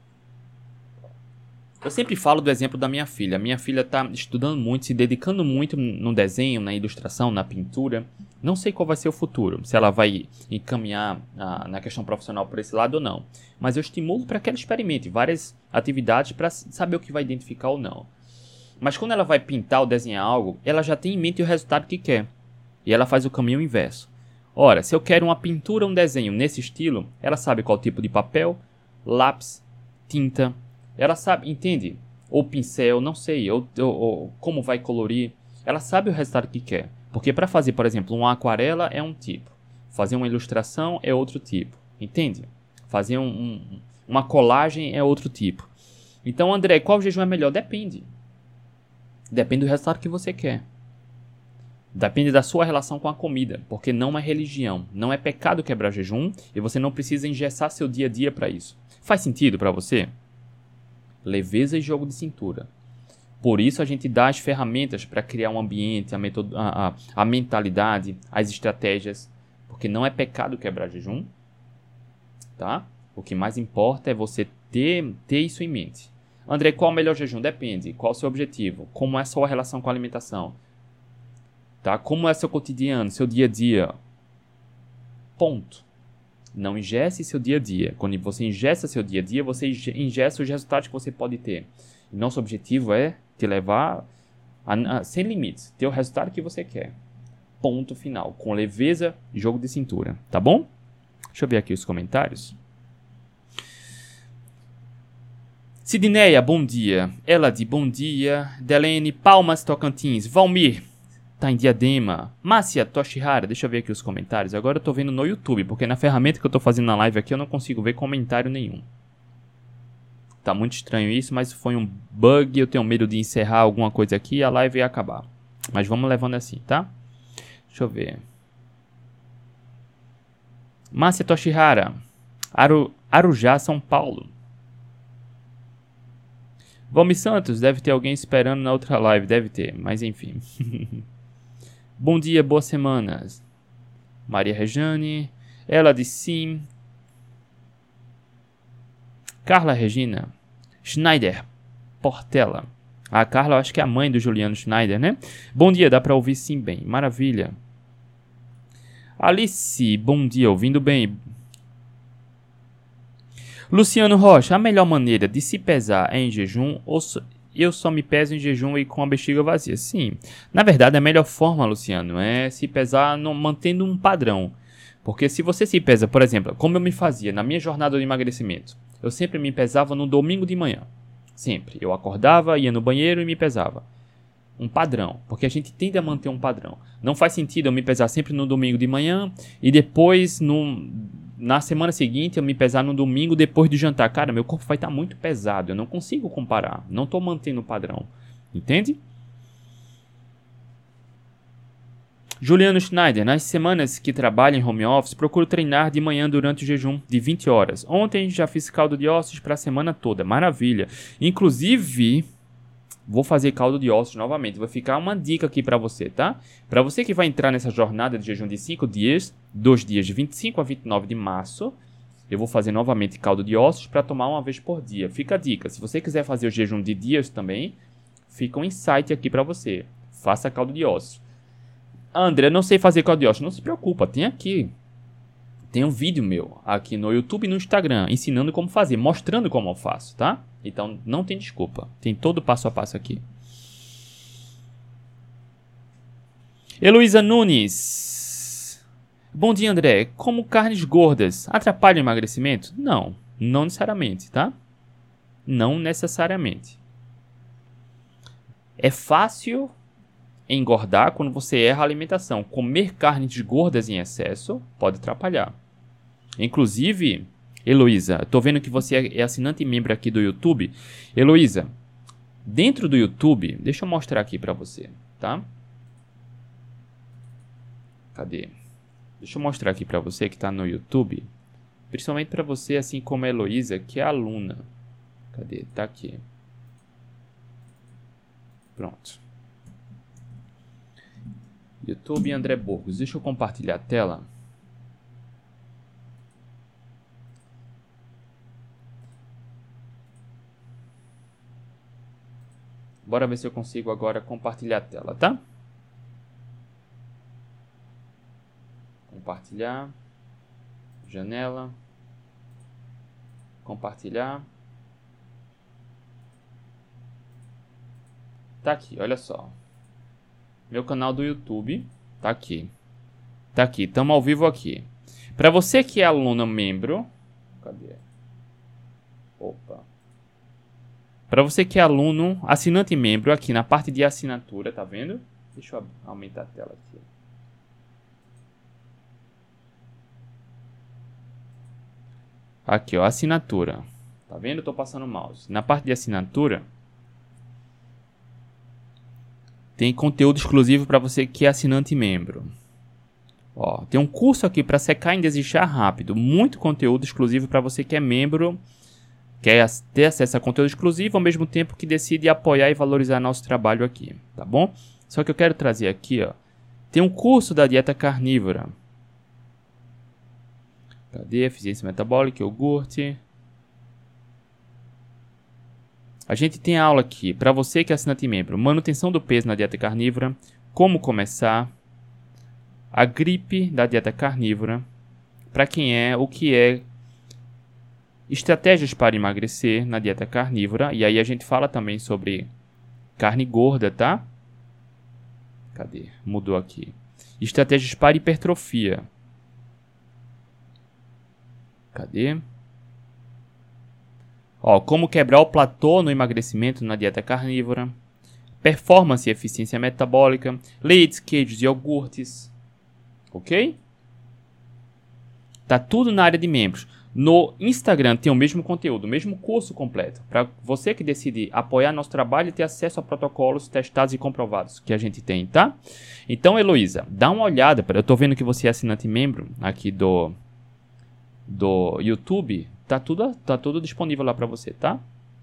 Eu sempre falo do exemplo da minha filha. A minha filha está estudando muito, se dedicando muito no desenho, na ilustração, na pintura. Não sei qual vai ser o futuro, se ela vai encaminhar a, na questão profissional por esse lado ou não. Mas eu estimulo para que ela experimente várias atividades para saber o que vai identificar ou não. Mas quando ela vai pintar ou desenhar algo, ela já tem em mente o resultado que quer. E ela faz o caminho inverso. Ora, se eu quero uma pintura ou um desenho nesse estilo, ela sabe qual tipo de papel, lápis, tinta. Ela sabe, entende? Ou pincel, não sei, ou, ou, ou como vai colorir. Ela sabe o resultado que quer. Porque para fazer, por exemplo, uma aquarela é um tipo. Fazer uma ilustração é outro tipo. Entende? Fazer um, um, uma colagem é outro tipo. Então, André, qual jejum é melhor? Depende. Depende do resultado que você quer. Depende da sua relação com a comida. Porque não é religião. Não é pecado quebrar jejum. E você não precisa engessar seu dia a dia para isso. Faz sentido para você? Leveza e jogo de cintura. Por isso a gente dá as ferramentas para criar um ambiente, a, metodo, a, a, a mentalidade, as estratégias. Porque não é pecado quebrar jejum. Tá? O que mais importa é você ter, ter isso em mente. André, qual é o melhor jejum? Depende. Qual é o seu objetivo? Como é a sua relação com a alimentação? Tá? Como é seu cotidiano, seu dia a dia? Ponto. Não ingesse seu dia a dia. Quando você ingessa seu dia a dia, você ingessa os resultados que você pode ter. E nosso objetivo é te levar a, a, sem limites, ter o resultado que você quer. Ponto final. Com leveza e jogo de cintura. Tá bom? Deixa eu ver aqui os comentários. Sidneia, bom dia. Ela de bom dia. Delene, Palmas, Tocantins. Valmir, tá em Diadema. Márcia Toshihara, deixa eu ver aqui os comentários. Agora eu tô vendo no YouTube, porque na ferramenta que eu tô fazendo na live aqui eu não consigo ver comentário nenhum. Tá muito estranho isso, mas foi um bug. Eu tenho medo de encerrar alguma coisa aqui e a live ia acabar. Mas vamos levando assim, tá? Deixa eu ver. Márcia Toshihara, Aru, Arujá, São Paulo. Valmir Santos, deve ter alguém esperando na outra live. Deve ter, mas enfim. Bom dia, boa semana. Maria Rejane. Ela de sim. Carla Regina. Schneider. Portela. A Carla, eu acho que é a mãe do Juliano Schneider, né? Bom dia, dá pra ouvir sim bem. Maravilha. Alice, bom dia, ouvindo bem. Luciano Rocha, a melhor maneira de se pesar é em jejum ou so, eu só me peso em jejum e com a bexiga vazia? Sim, na verdade a melhor forma, Luciano, é se pesar no, mantendo um padrão. Porque se você se pesa, por exemplo, como eu me fazia na minha jornada de emagrecimento, eu sempre me pesava no domingo de manhã. Sempre. Eu acordava, ia no banheiro e me pesava. um padrão, porque a gente tende a manter um padrão. Não faz sentido eu me pesar sempre no domingo de manhã e depois no, na semana seguinte eu me pesar no domingo depois do jantar. Cara, meu corpo vai estar muito pesado, eu não consigo comparar, não estou mantendo o padrão, entende? Juliano Schneider, nas semanas que trabalho em home office, procuro treinar de manhã durante o jejum de vinte horas. Ontem já fiz caldo de ossos para a semana toda, maravilha. Inclusive, vou fazer caldo de ossos novamente. Vou ficar uma dica aqui para você, tá? Para você que vai entrar nessa jornada de jejum de cinco dias, dois dias de vinte e cinco a vinte e nove de março, eu vou fazer novamente caldo de ossos para tomar uma vez por dia. Fica a dica. Se você quiser fazer o jejum de dias também, fica um insight aqui para você. Faça caldo de ossos. André, não sei fazer caldo de ossos. Não se preocupa, tem aqui. Tem um vídeo meu aqui no YouTube e no Instagram ensinando como fazer, mostrando como eu faço, tá? Então não tem desculpa. Tem todo o passo a passo aqui. Heloísa Nunes. Bom dia, André. Como carnes gordas atrapalham o emagrecimento? Não, não necessariamente, tá? Não necessariamente. É fácil engordar quando você erra a alimentação. Comer carnes gordas em excesso pode atrapalhar. Inclusive, Heloísa, tô vendo que você é assinante e membro aqui do YouTube. Heloísa, dentro do YouTube, deixa eu mostrar aqui pra você, tá? Cadê? Deixa eu mostrar aqui pra você que tá no YouTube. Principalmente pra você, assim como a Heloísa, que é aluna. Cadê? Tá aqui. Pronto. YouTube André Burgos. Deixa eu compartilhar a tela. Bora ver se eu consigo agora compartilhar a tela, tá? Compartilhar. Janela. Compartilhar. Tá aqui, olha só. Meu canal do YouTube tá aqui. Tá aqui, estamos ao vivo aqui. Para você que é aluno membro, cadê? Opa. Para você que é aluno, assinante e membro, aqui na parte de assinatura, tá vendo? Deixa eu aumentar a tela aqui. Aqui, ó, assinatura. Tá vendo? Eu tô passando o mouse. Na parte de assinatura, tem conteúdo exclusivo para você que é assinante e membro. Ó, tem um curso aqui para secar e desinchar rápido. Muito conteúdo exclusivo para você que é membro, quer ter acesso a conteúdo exclusivo, ao mesmo tempo que decide apoiar e valorizar nosso trabalho aqui, tá bom? Só que eu quero trazer aqui, ó, tem um curso da dieta carnívora. Cadê? Eficiência metabólica, iogurte. A gente tem aula aqui, para você que é assinante e membro, manutenção do peso na dieta carnívora, como começar, a gripe da dieta carnívora, para quem é, o que é, estratégias para emagrecer na dieta carnívora, e aí a gente fala também sobre carne gorda, tá? Cadê? Mudou aqui. Estratégias para hipertrofia. Cadê? Ó, como quebrar o platô no emagrecimento na dieta carnívora, performance e eficiência metabólica, leites, queijos e iogurtes, ok? Tá tudo na área de membros. No Instagram tem o mesmo conteúdo, o mesmo curso completo, para você que decide apoiar nosso trabalho e ter acesso a protocolos testados e comprovados que a gente tem, tá? Então, Heloísa, dá uma olhada, eu tô vendo que você é assinante e membro aqui do, do YouTube. Tá tudo, tá tudo disponível lá pra você, tá?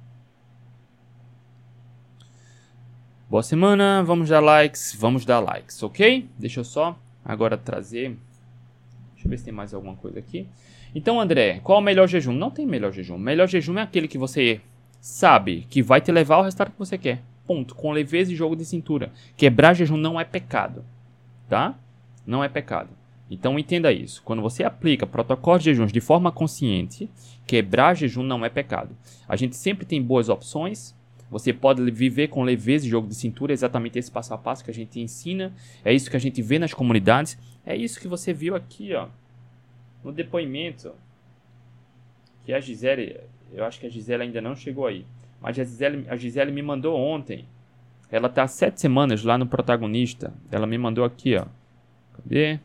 Boa semana, vamos dar likes, vamos dar likes, ok? Deixa eu só agora trazer... Deixa eu ver se tem mais alguma coisa aqui. Então, André, qual é o melhor jejum? Não tem melhor jejum. O melhor jejum é aquele que você sabe que vai te levar ao resultado que você quer. Ponto. Com leveza e jogo de cintura. Quebrar jejum não é pecado, tá? Não é pecado. Então entenda isso, quando você aplica protocolos de jejuns de forma consciente, quebrar jejum não é pecado. A gente sempre tem boas opções, você pode viver com leveza e jogo de cintura, exatamente esse passo a passo que a gente ensina, é isso que a gente vê nas comunidades, é isso que você viu aqui, ó, no depoimento, que a Gisele, eu acho que a Gisele ainda não chegou aí, mas a Gisele, a Gisele me mandou ontem, Ela tá há sete semanas lá no protagonista. Ela me mandou aqui, ó. Cadê?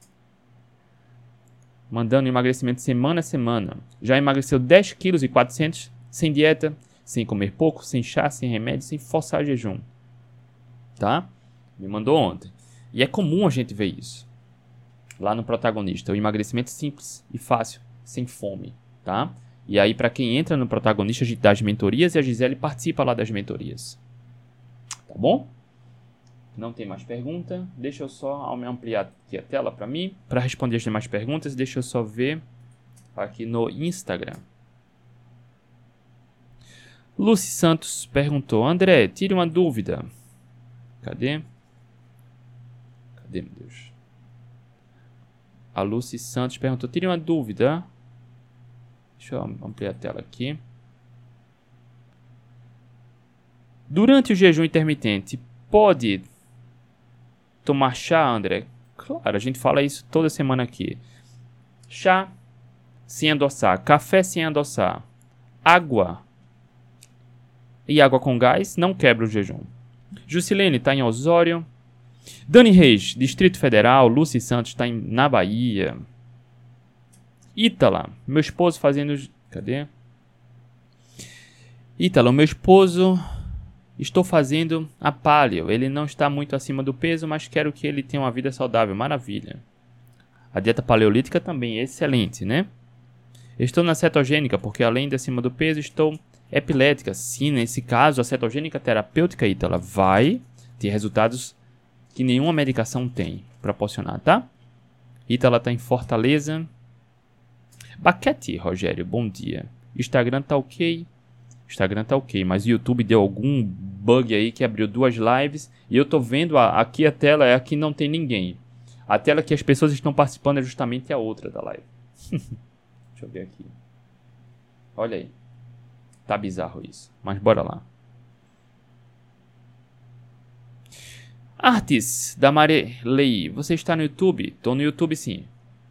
Mandando emagrecimento semana a semana. Já emagreceu dez quilos e quatrocentos sem dieta, sem comer pouco, sem chá, sem remédio, sem forçar jejum. Tá? Me mandou ontem. E é comum a gente ver isso. Lá no protagonista. O emagrecimento simples e fácil, sem fome. Tá? E aí, para quem entra no protagonista, a gente dá as mentorias e a Gisele participa lá das mentorias. Tá bom? Não tem mais pergunta. Deixa eu só ampliar aqui a tela para mim. Para responder as demais perguntas, deixa eu só ver aqui no Instagram. Lucy Santos perguntou: André, tire uma dúvida. Cadê? Cadê, meu Deus? A Lucy Santos perguntou: tire uma dúvida. Deixa eu ampliar a tela aqui. Durante o jejum intermitente, pode tomar chá, André? Claro, a gente fala isso toda semana aqui. Chá sem adoçar, café sem adoçar, água e água com gás não quebra o jejum. Juscelene está em Osório. Dani Reis, Distrito Federal. Lucy Santos está na Bahia. Ítala, meu esposo fazendo... Cadê? Ítala, meu esposo... Estou fazendo a paleo. Ele não está muito acima do peso, mas quero que ele tenha uma vida saudável. Maravilha. A dieta paleolítica também é excelente, né? Estou na cetogênica porque além de acima do peso, estou epilética. Sim, nesse caso, a cetogênica terapêutica, Ítala, vai ter resultados que nenhuma medicação tem proporcionar, tá? Ítala está em Fortaleza. Baquete, Rogério, bom dia. Instagram tá ok. Instagram tá ok, mas o YouTube deu algum bug aí que abriu duas lives. E eu tô vendo a, aqui a tela, é aqui não tem ninguém. A tela que as pessoas estão participando é justamente a outra da live. Deixa eu ver aqui. Olha aí. Tá bizarro isso, mas bora lá. Artes da Marelei, você está no YouTube? Tô no YouTube sim.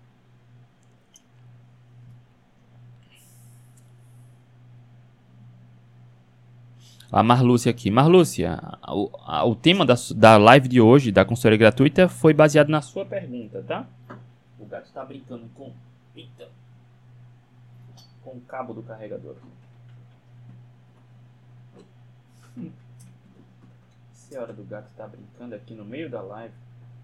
A Marlúcia aqui. Marlúcia, o, a, o tema da, da live de hoje, da consultoria gratuita, foi baseado na sua pergunta, tá? O gato está brincando com... Eita! Com o cabo do carregador. Hum. Essa é a hora do gato estar brincando aqui no meio da live.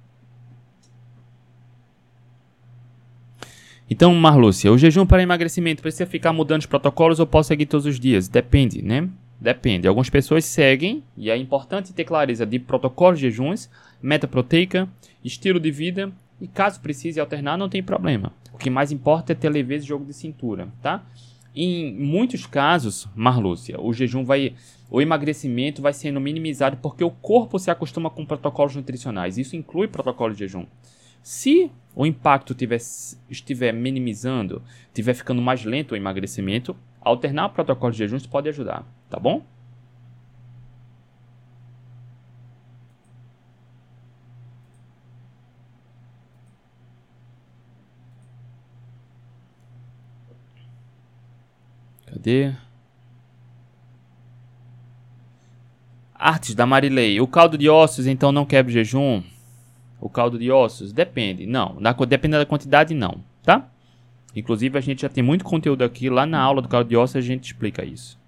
Então, Marlúcia, o jejum para emagrecimento precisa ficar mudando os protocolos ou posso seguir todos os dias? Depende, né? Depende. Algumas pessoas seguem, e é importante ter clareza de protocolos de jejuns, meta proteica, estilo de vida, e caso precise alternar, não tem problema. O que mais importa é ter leveza e jogo de cintura, tá? Em muitos casos, Marlúcia, o jejum vai, o emagrecimento vai sendo minimizado porque o corpo se acostuma com protocolos nutricionais. Isso inclui protocolo de jejum. Se o impacto tiver, estiver minimizando, estiver ficando mais lento o emagrecimento, alternar protocolos de jejum pode ajudar, tá bom? Cadê? Artes da Marilei. O caldo de ossos então não quebra o jejum? O caldo de ossos? Depende. Não, na, dependendo da quantidade não, tá? Inclusive a gente já tem muito conteúdo aqui. Lá na aula do caldo de ossos a gente explica isso.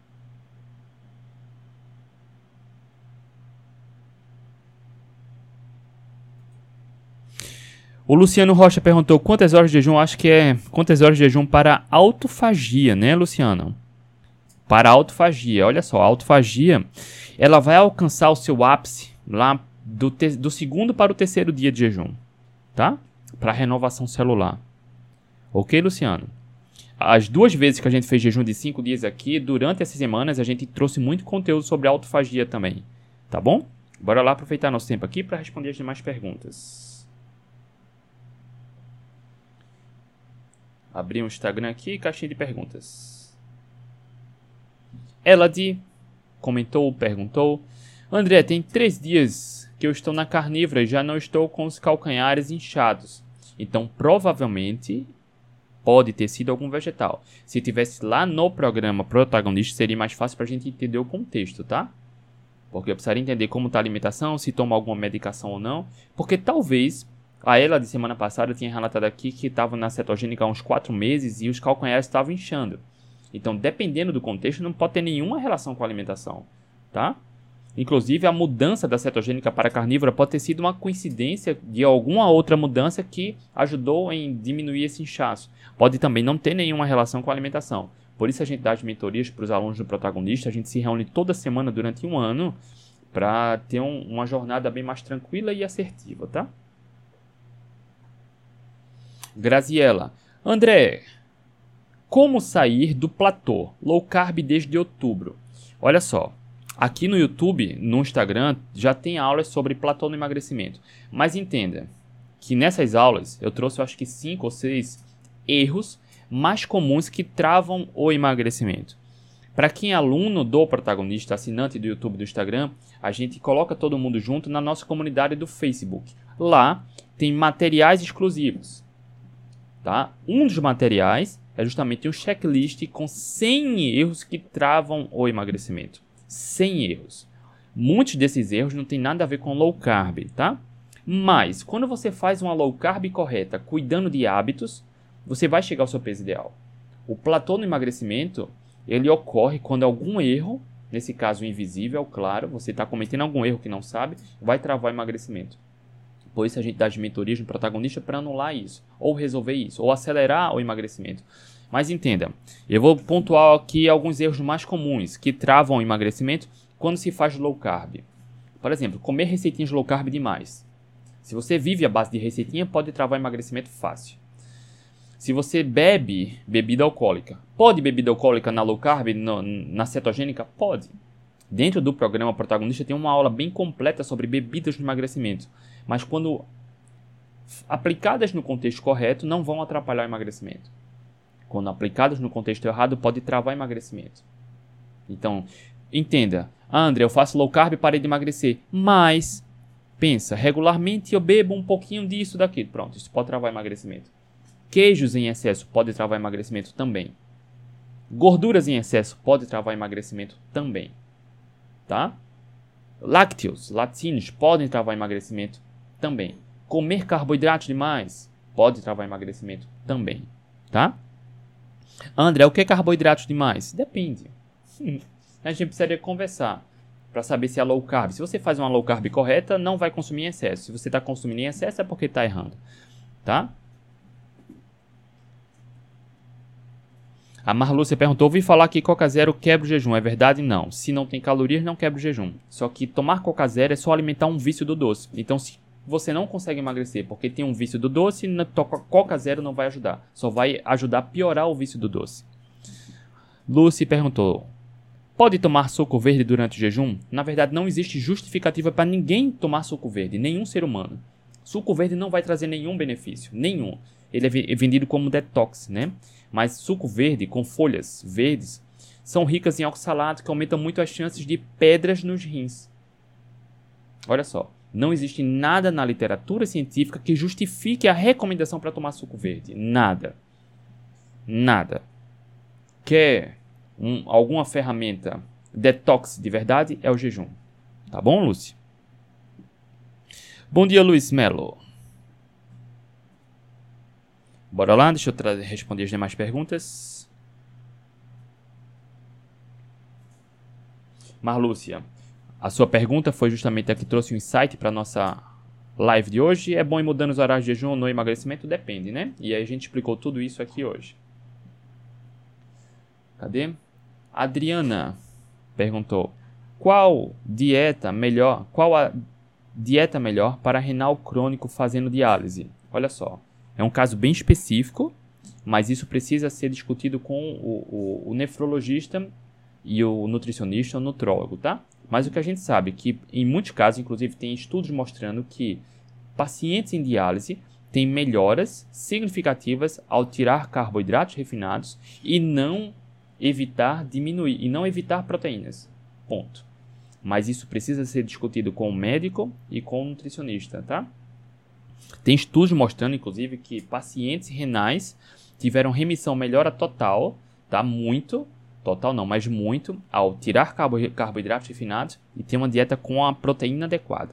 O Luciano Rocha perguntou quantas horas de jejum, acho que é quantas horas de jejum para autofagia, né, Luciano? Para autofagia, olha só, a autofagia, ela vai alcançar o seu ápice lá do, te, do segundo para o terceiro dia de jejum, tá? Para renovação celular. Ok, Luciano? As duas vezes que a gente fez jejum de cinco dias aqui, durante essas semanas, a gente trouxe muito conteúdo sobre autofagia também, tá bom? Bora lá aproveitar nosso tempo aqui para responder as demais perguntas. Abrir um Instagram aqui, caixinha de perguntas. Eladi comentou, perguntou. André, tem três dias que eu estou na carnívora e já não estou com os calcanhares inchados. Então, provavelmente, pode ter sido algum vegetal. Se tivesse lá no programa protagonista, seria mais fácil para a gente entender o contexto, tá? Porque eu precisaria entender como está a alimentação, se toma alguma medicação ou não. Porque talvez, a ela de semana passada tinha relatado aqui que estava na cetogênica há uns quatro meses e os calcanhares estavam inchando. Então, dependendo do contexto, não pode ter nenhuma relação com a alimentação, tá? Inclusive, a mudança da cetogênica para carnívora pode ter sido uma coincidência de alguma outra mudança que ajudou em diminuir esse inchaço. Pode também não ter nenhuma relação com a alimentação. Por isso a gente dá as mentorias para os alunos do protagonista. A gente se reúne toda semana durante um ano para ter um, uma jornada bem mais tranquila e assertiva, tá? Graziela. André, como sair do platô? Low carb desde outubro. Olha só. Aqui no YouTube, no Instagram, já tem aulas sobre platô no emagrecimento. Mas entenda que nessas aulas eu trouxe, eu acho que cinco ou seis erros mais comuns que travam o emagrecimento. Para quem é aluno do protagonista, assinante do YouTube e do Instagram, a gente coloca todo mundo junto na nossa comunidade do Facebook. Lá tem materiais exclusivos. Tá? Um dos materiais é justamente um checklist com cem erros que travam o emagrecimento. cem erros. Muitos desses erros não tem nada a ver com low carb, tá? Mas, quando você faz uma low carb correta, cuidando de hábitos, você vai chegar ao seu peso ideal. O platô no emagrecimento, ele ocorre quando algum erro, nesse caso invisível, claro, você está cometendo algum erro que não sabe, vai travar o emagrecimento. Por isso a gente dá as mentorias no protagonista para anular isso, ou resolver isso, ou acelerar o emagrecimento. Mas entenda, eu vou pontuar aqui alguns erros mais comuns que travam o emagrecimento quando se faz low carb. Por exemplo, comer receitinhas low carb demais. Se você vive à base de receitinha, pode travar o emagrecimento fácil. Se você bebe bebida alcoólica, pode bebida alcoólica na low carb, no, na cetogênica? Pode. Dentro do programa Protagonista tem uma aula bem completa sobre bebidas no emagrecimento. Mas quando aplicadas no contexto correto, não vão atrapalhar o emagrecimento. Quando aplicados no contexto errado, pode travar emagrecimento. Então, entenda. Ah, André, eu faço low carb e parei de emagrecer. Mas, pensa, regularmente eu bebo um pouquinho disso, daquilo. Pronto, isso pode travar emagrecimento. Queijos em excesso pode travar emagrecimento também. Gorduras em excesso pode travar emagrecimento também. Tá? Lácteos, laticínios podem travar emagrecimento também. Comer carboidratos demais pode travar emagrecimento também. Tá? André, o que é carboidratos demais? Depende. A gente precisaria conversar para saber se é low carb. Se você faz uma low carb correta, não vai consumir em excesso. Se você está consumindo em excesso, é porque está errando. Tá? A Marlúcia perguntou, ouvi falar que Coca Zero quebra o jejum. É verdade? Não. Se não tem calorias, não quebra o jejum. Só que tomar Coca Zero é só alimentar um vício do doce. Então, se você não consegue emagrecer porque tem um vício do doce, Coca Zero não vai ajudar. Só vai ajudar a piorar o vício do doce. Lucy perguntou, pode tomar suco verde durante o jejum? Na verdade, não existe justificativa para ninguém tomar suco verde, nenhum ser humano. Suco verde não vai trazer nenhum benefício, nenhum. Ele é vendido como detox, né? Mas suco verde com folhas verdes são ricas em oxalato que aumentam muito as chances de pedras nos rins. Olha só. Não existe nada na literatura científica que justifique a recomendação para tomar suco verde. Nada. Nada. Quer um, alguma ferramenta detox de verdade? É o jejum. Tá bom, Lúcia? Bom dia, Luiz Melo. Bora lá, deixa eu responder as demais perguntas. Marlúcia. A sua pergunta foi justamente a que trouxe o insight para a nossa live de hoje. É bom ir mudando os horários de jejum no emagrecimento? Depende, né? E aí a gente explicou tudo isso aqui hoje. Cadê? Adriana perguntou, qual dieta melhor, qual a dieta melhor para renal crônico fazendo diálise? Olha só, é um caso bem específico, mas isso precisa ser discutido com o, o, o nefrologista e o nutricionista, o nutrólogo, tá? Mas o que a gente sabe é que, em muitos casos, inclusive, tem estudos mostrando que pacientes em diálise têm melhoras significativas ao tirar carboidratos refinados e não evitar diminuir, e não evitar proteínas. Ponto. Mas isso precisa ser discutido com o médico e com o nutricionista, tá? Tem estudos mostrando, inclusive, que pacientes renais tiveram remissão melhora total, tá? Muito, total não, mas muito, ao tirar carbo carboidratos refinados e ter uma dieta com a proteína adequada.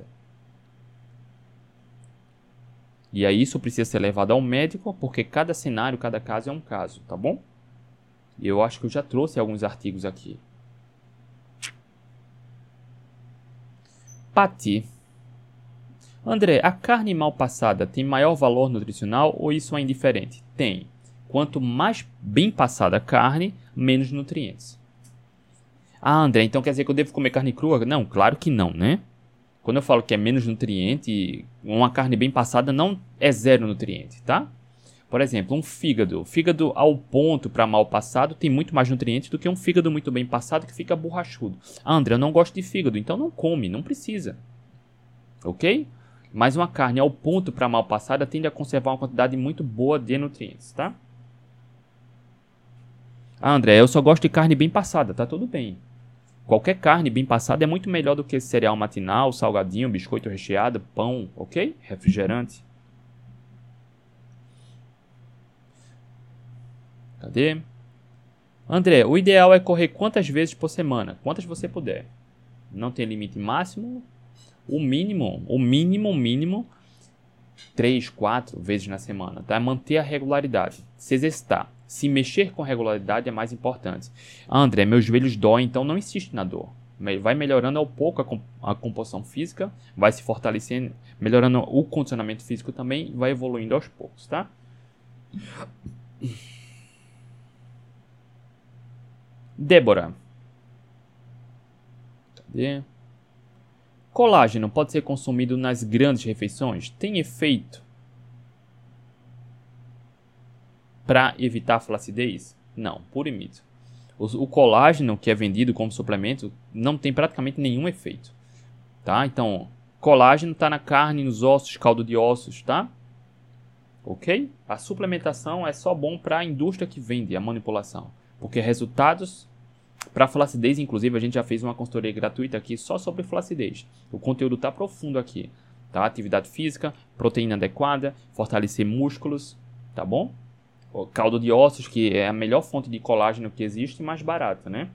E aí isso precisa ser levado ao médico, porque cada cenário, cada caso é um caso, tá bom? E eu acho que eu já trouxe alguns artigos aqui. Pati. André, a carne mal passada tem maior valor nutricional ou isso é indiferente? Tem. Quanto mais bem passada a carne, menos nutrientes. Ah, André, então quer dizer que eu devo comer carne crua? Não, claro que não, né? Quando eu falo que é menos nutriente, uma carne bem passada não é zero nutriente, tá? Por exemplo, um fígado. Fígado ao ponto para mal passado tem muito mais nutrientes do que um fígado muito bem passado que fica borrachudo. Ah, André, eu não gosto de fígado, então não come, não precisa. Ok? Mas uma carne ao ponto para mal passada tende a conservar uma quantidade muito boa de nutrientes, tá? Ah, André, eu só gosto de carne bem passada, tá tudo bem. Qualquer carne bem passada é muito melhor do que cereal matinal, salgadinho, biscoito recheado, pão, ok? Refrigerante. Cadê? André, o ideal é correr quantas vezes por semana? Quantas você puder. Não tem limite máximo. O mínimo, o mínimo, o mínimo, três, quatro vezes na semana, tá? Manter a regularidade. Se exercitar. Se mexer com regularidade é mais importante. Ah, André, meus joelhos doem, então não insiste na dor. Vai melhorando ao pouco a, comp a composição física, vai se fortalecendo, melhorando o condicionamento físico também, vai evoluindo aos poucos, tá? Débora. Cadê? Colágeno pode ser consumido nas grandes refeições? Tem efeito para evitar a flacidez? Não, puro mito. O, o colágeno que é vendido como suplemento não tem praticamente nenhum efeito, tá? Então, colágeno está na carne, nos ossos, caldo de ossos, tá? Ok? A suplementação é só bom para a indústria que vende a manipulação, porque resultados para flacidez, inclusive, a gente já fez uma consultoria gratuita aqui só sobre flacidez. O conteúdo está profundo aqui, tá? Atividade física, proteína adequada, fortalecer músculos, tá bom? O caldo de ossos, que é a melhor fonte de colágeno que existe, mais barata, né?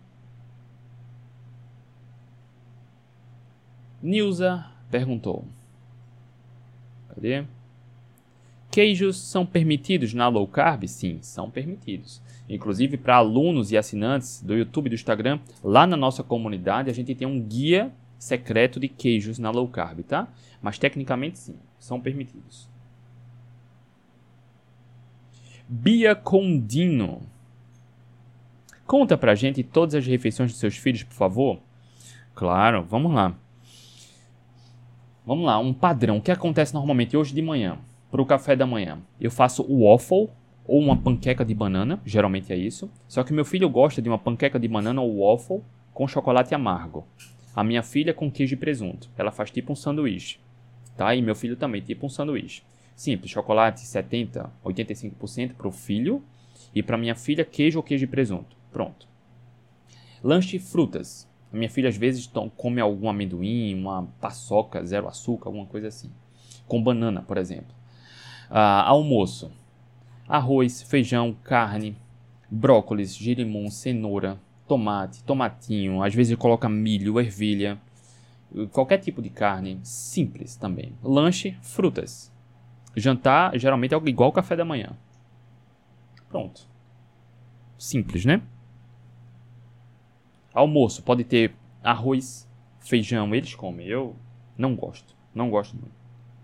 Nilza perguntou. Cadê? Queijos são permitidos na low carb? Sim, são permitidos. Inclusive para alunos e assinantes do YouTube e do Instagram, lá na nossa comunidade a gente tem um guia secreto de queijos na low carb, tá? Mas tecnicamente sim, são permitidos. Bia Condino. Conta pra gente todas as refeições de seus filhos, por favor. Claro, vamos lá. Vamos lá, um padrão. O que acontece normalmente hoje de manhã, para o café da manhã? Eu faço o waffle ou uma panqueca de banana, geralmente é isso. Só que meu filho gosta de uma panqueca de banana ou waffle com chocolate amargo. A minha filha com queijo e presunto. Ela faz tipo um sanduíche, tá? E meu filho também, tipo um sanduíche. Simples, chocolate setenta por cento, oitenta e cinco por cento para o filho. E para minha filha, queijo ou queijo e presunto. Pronto. Lanche frutas. A minha filha às vezes come algum amendoim, uma paçoca, zero açúcar, alguma coisa assim. Com banana, por exemplo. Ah, almoço. Arroz, feijão, carne, brócolis, girimum, cenoura, tomate, tomatinho. Às vezes coloca milho, ervilha. Qualquer tipo de carne. Simples também. Lanche, frutas. Jantar, geralmente é igual ao café da manhã. Pronto. Simples, né? Almoço, pode ter arroz, feijão, eles comem. Eu não gosto. Não gosto muito.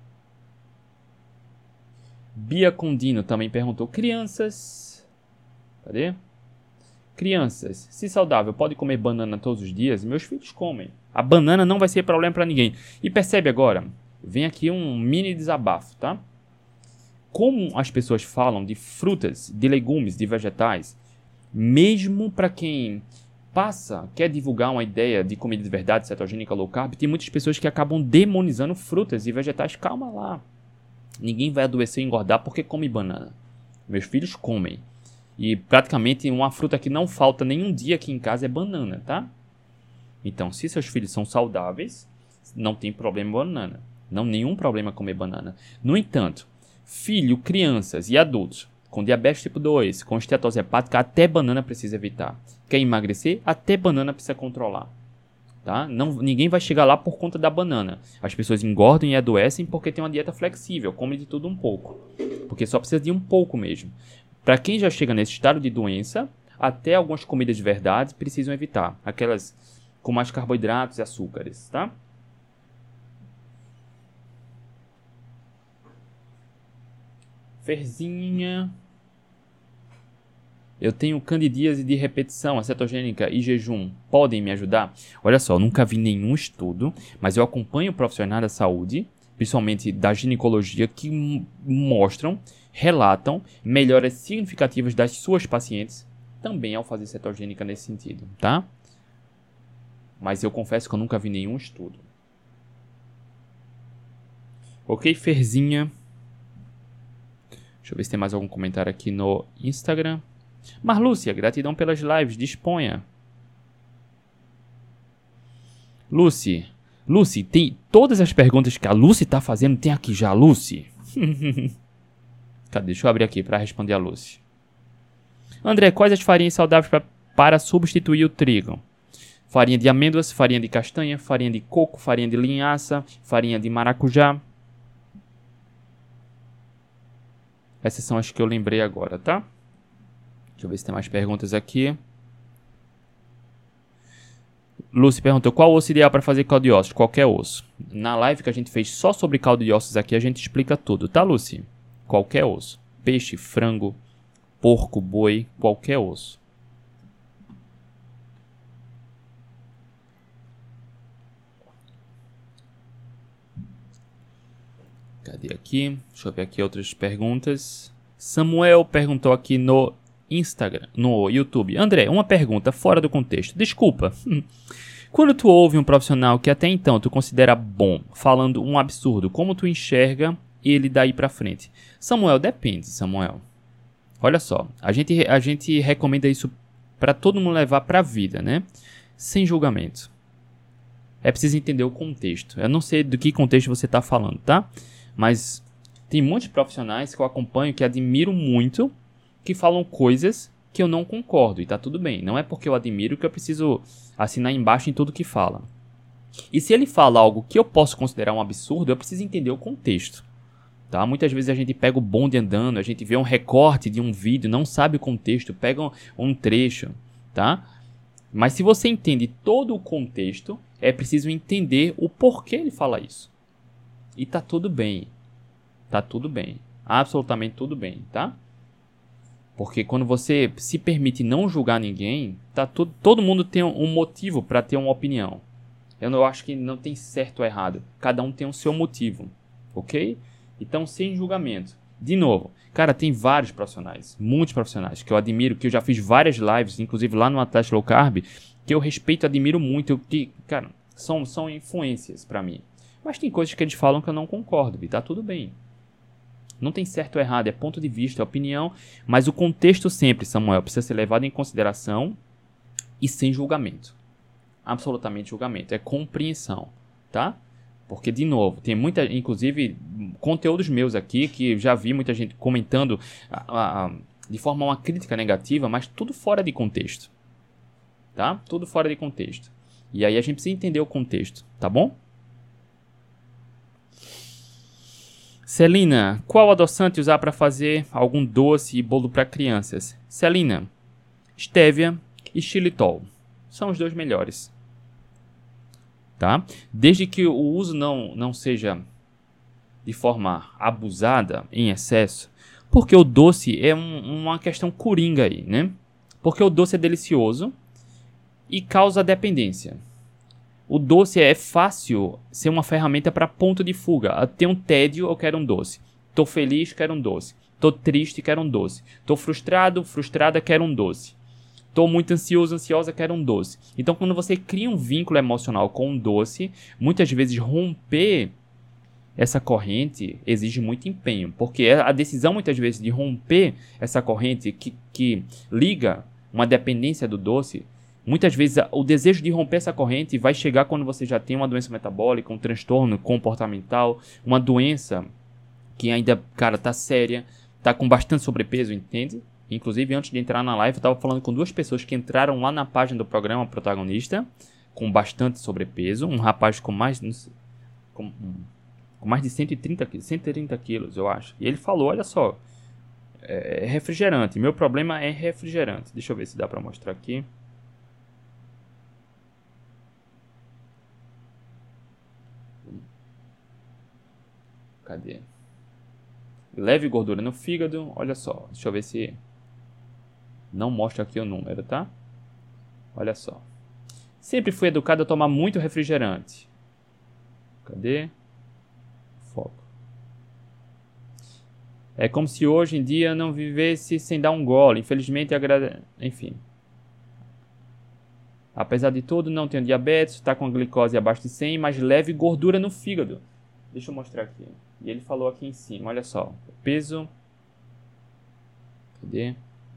Bia Condino também perguntou. Crianças. Cadê? Crianças. Se saudável, pode comer banana todos os dias? Meus filhos comem. A banana não vai ser problema para ninguém. E percebe agora. Vem aqui um mini desabafo, tá? Como as pessoas falam de frutas, de legumes, de vegetais, mesmo para quem passa, quer divulgar uma ideia de comida de verdade, cetogênica, low carb, tem muitas pessoas que acabam demonizando frutas e vegetais. Calma lá. Ninguém vai adoecer e engordar porque come banana. Meus filhos comem. E praticamente uma fruta que não falta nenhum dia aqui em casa é banana, tá? Então, se seus filhos são saudáveis, não tem problema banana. Não, nenhum problema comer banana. No entanto, filho, crianças e adultos com diabetes tipo dois, com esteatose hepática, até banana precisa evitar. Quer emagrecer? Até banana precisa controlar. Tá? Não, ninguém vai chegar lá por conta da banana. As pessoas engordam e adoecem porque tem uma dieta flexível, come de tudo um pouco. Porque só precisa de um pouco mesmo. Para quem já chega nesse estado de doença, até algumas comidas de verdade precisam evitar. Aquelas com mais carboidratos e açúcares, tá? Ferzinha. Eu tenho candidíase de repetição, a cetogênica e jejum podem me ajudar? Olha só, eu nunca vi nenhum estudo, mas eu acompanho profissionais da saúde, principalmente da ginecologia, que mostram, relatam melhoras significativas das suas pacientes também ao fazer cetogênica nesse sentido, tá? Mas eu confesso que eu nunca vi nenhum estudo. Ok, Ferzinha. Deixa eu ver se tem mais algum comentário aqui no Instagram. Marlúcia, gratidão pelas lives, disponha. Lucy, Lucy, tem todas as perguntas que a Lucy tá fazendo, tem aqui já, Lucy. Cadê? Deixa eu abrir aqui para responder a Lucy. André, quais as farinhas saudáveis pra, para substituir o trigo? Farinha de amêndoas, farinha de castanha, farinha de coco, farinha de linhaça, farinha de maracujá. Essas são as que eu lembrei agora, tá? Deixa eu ver se tem mais perguntas aqui. Lúcia perguntou, qual osso ideal para fazer caldo de ossos? Qualquer osso. Na live que a gente fez só sobre caldo de ossos aqui, a gente explica tudo, tá, Lúcia? Qualquer osso. Peixe, frango, porco, boi, qualquer osso. Cadê aqui? Deixa eu ver aqui outras perguntas. Samuel perguntou aqui no Instagram, no YouTube. André, uma pergunta fora do contexto. Desculpa. Quando tu ouve um profissional que até então tu considera bom, falando um absurdo, como tu enxerga ele daí pra frente? Samuel, depende, Samuel. Olha só, a gente, a gente recomenda isso pra todo mundo levar pra vida, né? Sem julgamento. É preciso entender o contexto. Eu não sei do que contexto você tá falando, tá? Mas tem muitos profissionais que eu acompanho, que admiro muito, que falam coisas que eu não concordo. E tá tudo bem. Não é porque eu admiro que eu preciso assinar embaixo em tudo que fala. E se ele fala algo que eu posso considerar um absurdo, eu preciso entender o contexto. Tá? Muitas vezes a gente pega o bonde andando, a gente vê um recorte de um vídeo, não sabe o contexto, pega um, um trecho. Tá? Mas se você entende todo o contexto, é preciso entender o porquê ele fala isso. E tá tudo bem. Tá tudo bem. Absolutamente tudo bem, tá? Porque quando você se permite não julgar ninguém, tá tudo, todo mundo tem um motivo para ter uma opinião. Eu não acho que não tem certo ou errado. Cada um tem o seu motivo, ok? Então, sem julgamento. De novo, cara, tem vários profissionais, muitos profissionais que eu admiro, que eu já fiz várias lives, inclusive lá no Atlas Low Carb, que eu respeito e admiro muito, que, cara, são, são influências para mim. Mas tem coisas que eles falam que eu não concordo, e tá tudo bem. Não tem certo ou errado, é ponto de vista, é opinião, mas o contexto sempre, Samuel, precisa ser levado em consideração e sem julgamento. Absolutamente julgamento, é compreensão, tá? Porque, de novo, tem muita, inclusive, conteúdos meus aqui que já vi muita gente comentando a, a, a, de forma uma crítica negativa, mas tudo fora de contexto, tá? Tudo fora de contexto. E aí a gente precisa entender o contexto, tá bom? Celina, qual adoçante usar para fazer algum doce e bolo para crianças? Celina, stevia e xilitol são os dois melhores. Tá? Desde que o uso não, não seja de forma abusada, em excesso, porque o doce é um, uma questão coringa aí, né? Porque o doce é delicioso e causa dependência. O doce é fácil ser uma ferramenta para ponto de fuga. Tenho um tédio, eu quero um doce. Tô feliz, quero um doce. Tô triste, quero um doce. Tô frustrado, frustrada, quero um doce. Tô muito ansioso, ansiosa, quero um doce. Então, quando você cria um vínculo emocional com um doce, muitas vezes romper essa corrente exige muito empenho. Porque a decisão, muitas vezes, de romper essa corrente que, que liga uma dependência do doce, muitas vezes o desejo de romper essa corrente vai chegar quando você já tem uma doença metabólica, um transtorno comportamental, uma doença que ainda, cara, tá séria, tá com bastante sobrepeso, entende? Inclusive, antes de entrar na live, eu tava falando com duas pessoas que entraram lá na página do programa Protagonista, com bastante sobrepeso. Um rapaz com mais, não sei, com, com mais de cento e trinta quilos, cento e trinta quilos, eu acho. E ele falou, olha só, é refrigerante. Meu problema é refrigerante. Deixa eu ver se dá pra mostrar aqui. Cadê? Leve gordura no fígado. Olha só. Deixa eu ver se... Não mostra aqui o número, tá? Olha só. Sempre fui educado a tomar muito refrigerante. Cadê? Foco. É como se hoje em dia não vivesse sem dar um gole. Infelizmente, agrade... enfim. Apesar de tudo, não tenho diabetes. Está com a glicose abaixo de cem, mas leve gordura no fígado. Deixa eu mostrar aqui. E ele falou aqui em cima, olha só. Peso. Cadê?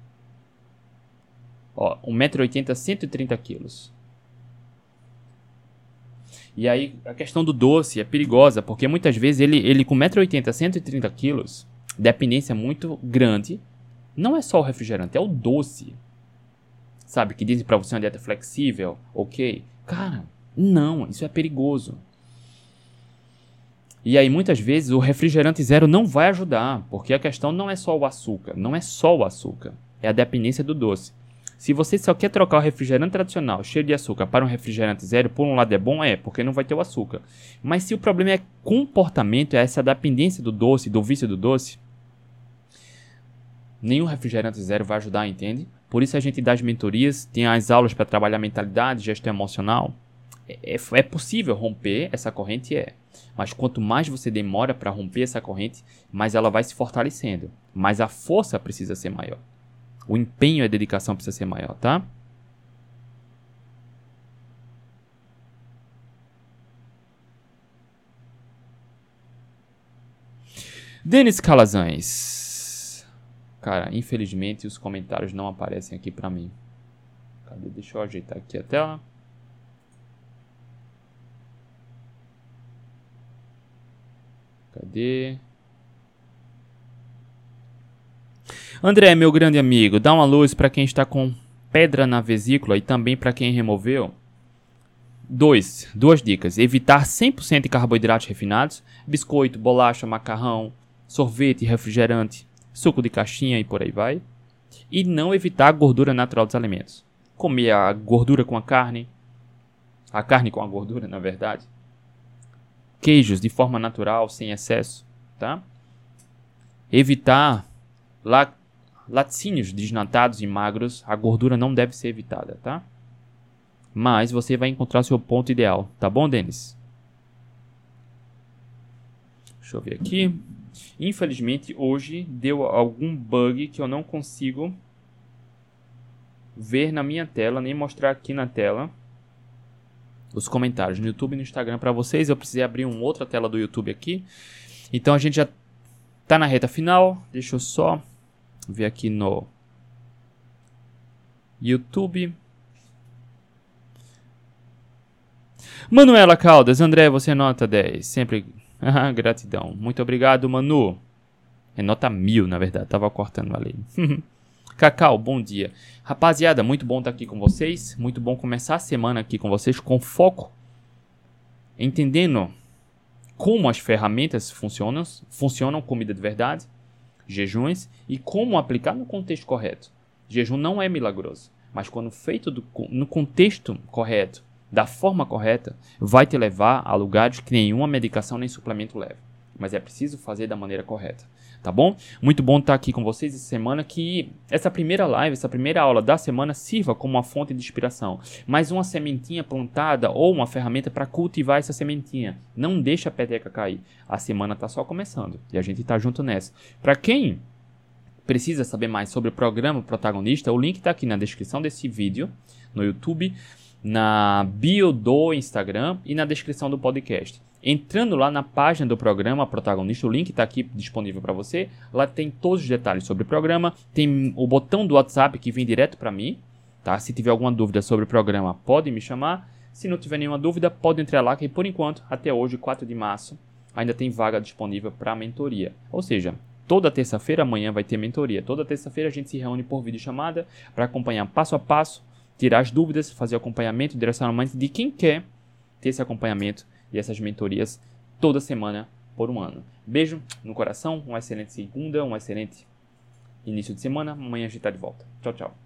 Ó, um metro e oitenta, cento e trinta quilos. E aí, a questão do doce é perigosa, porque muitas vezes ele, ele com um metro e oitenta, cento e trinta quilos, dependência muito grande, não é só o refrigerante, é o doce. Sabe, que dizem pra você uma dieta flexível, ok? Cara, não, isso é perigoso. E aí, muitas vezes, o refrigerante zero não vai ajudar, porque a questão não é só o açúcar, não é só o açúcar, é a dependência do doce. Se você só quer trocar o refrigerante tradicional, cheio de açúcar, para um refrigerante zero, por um lado é bom, é, porque não vai ter o açúcar. Mas se o problema é comportamento, é essa dependência do doce, do vício do doce, nenhum refrigerante zero vai ajudar, entende? Por isso a gente dá as mentorias, tem as aulas para trabalhar mentalidade, gestão emocional. É, é, é possível romper essa corrente, é. Mas quanto mais você demora para romper essa corrente, mais ela vai se fortalecendo. Mas a força precisa ser maior. O empenho e a dedicação precisa ser maior, tá? Denis Calazans. Cara, infelizmente os comentários não aparecem aqui pra mim. Cadê? Deixa eu ajeitar aqui a tela. Cadê? André, meu grande amigo, dá uma luz para quem está com pedra na vesícula e também para quem removeu. Dois, duas dicas. Evitar cem por cento de carboidratos refinados, biscoito, bolacha, macarrão, sorvete, refrigerante, suco de caixinha e por aí vai. E não evitar a gordura natural dos alimentos. Comer a gordura com a carne, a carne com a gordura, na verdade. Queijos de forma natural, sem excesso, tá? Evitar lá laticínios desnatados e magros, a gordura não deve ser evitada, tá? Mas você vai encontrar o seu ponto ideal, tá bom, Denis? Deixa eu ver aqui. Infelizmente, hoje deu algum bug que eu não consigo ver na minha tela, nem mostrar aqui na tela os comentários no YouTube e no Instagram para vocês. Eu precisei abrir uma outra tela do YouTube aqui. Então a gente já tá na reta final. Deixa eu só ver aqui no YouTube. Manuela Caldas, André, você é nota dez. Sempre. Ah, gratidão. Muito obrigado, Manu. É nota mil, na verdade. Tava cortando ali. Cacau, bom dia. Rapaziada, muito bom estar aqui com vocês. Muito bom começar a semana aqui com vocês com foco. Entendendo como as ferramentas funcionam. Funcionam, comida de verdade. Jejuns e como aplicar no contexto correto. Jejum não é milagroso, mas quando feito do, no contexto correto, da forma correta, vai te levar a lugares que nenhuma medicação nem suplemento leva. Mas é preciso fazer da maneira correta, tá bom? Muito bom estar aqui com vocês essa semana, que essa primeira live, essa primeira aula da semana sirva como uma fonte de inspiração. Mais uma sementinha plantada ou uma ferramenta para cultivar essa sementinha. Não deixa a peteca cair. A semana está só começando e a gente está junto nessa. Para quem precisa saber mais sobre o programa Protagonista, o link está aqui na descrição desse vídeo, no YouTube, na bio do Instagram e na descrição do podcast. Entrando lá na página do programa Protagonista, o link está aqui disponível para você. Lá tem todos os detalhes sobre o programa. Tem o botão do WhatsApp que vem direto para mim, tá? Se tiver alguma dúvida sobre o programa, pode me chamar. Se não tiver nenhuma dúvida, pode entrar lá, que por enquanto, até hoje, quatro de março, ainda tem vaga disponível para mentoria. Ou seja, toda terça-feira, amanhã vai ter mentoria. Toda terça-feira a gente se reúne por videochamada para acompanhar passo a passo, tirar as dúvidas, fazer o acompanhamento, direcionamento de quem quer ter esse acompanhamento e essas mentorias toda semana por um ano. Beijo no coração, uma excelente segunda, um excelente início de semana. Amanhã a gente está de volta. Tchau, tchau.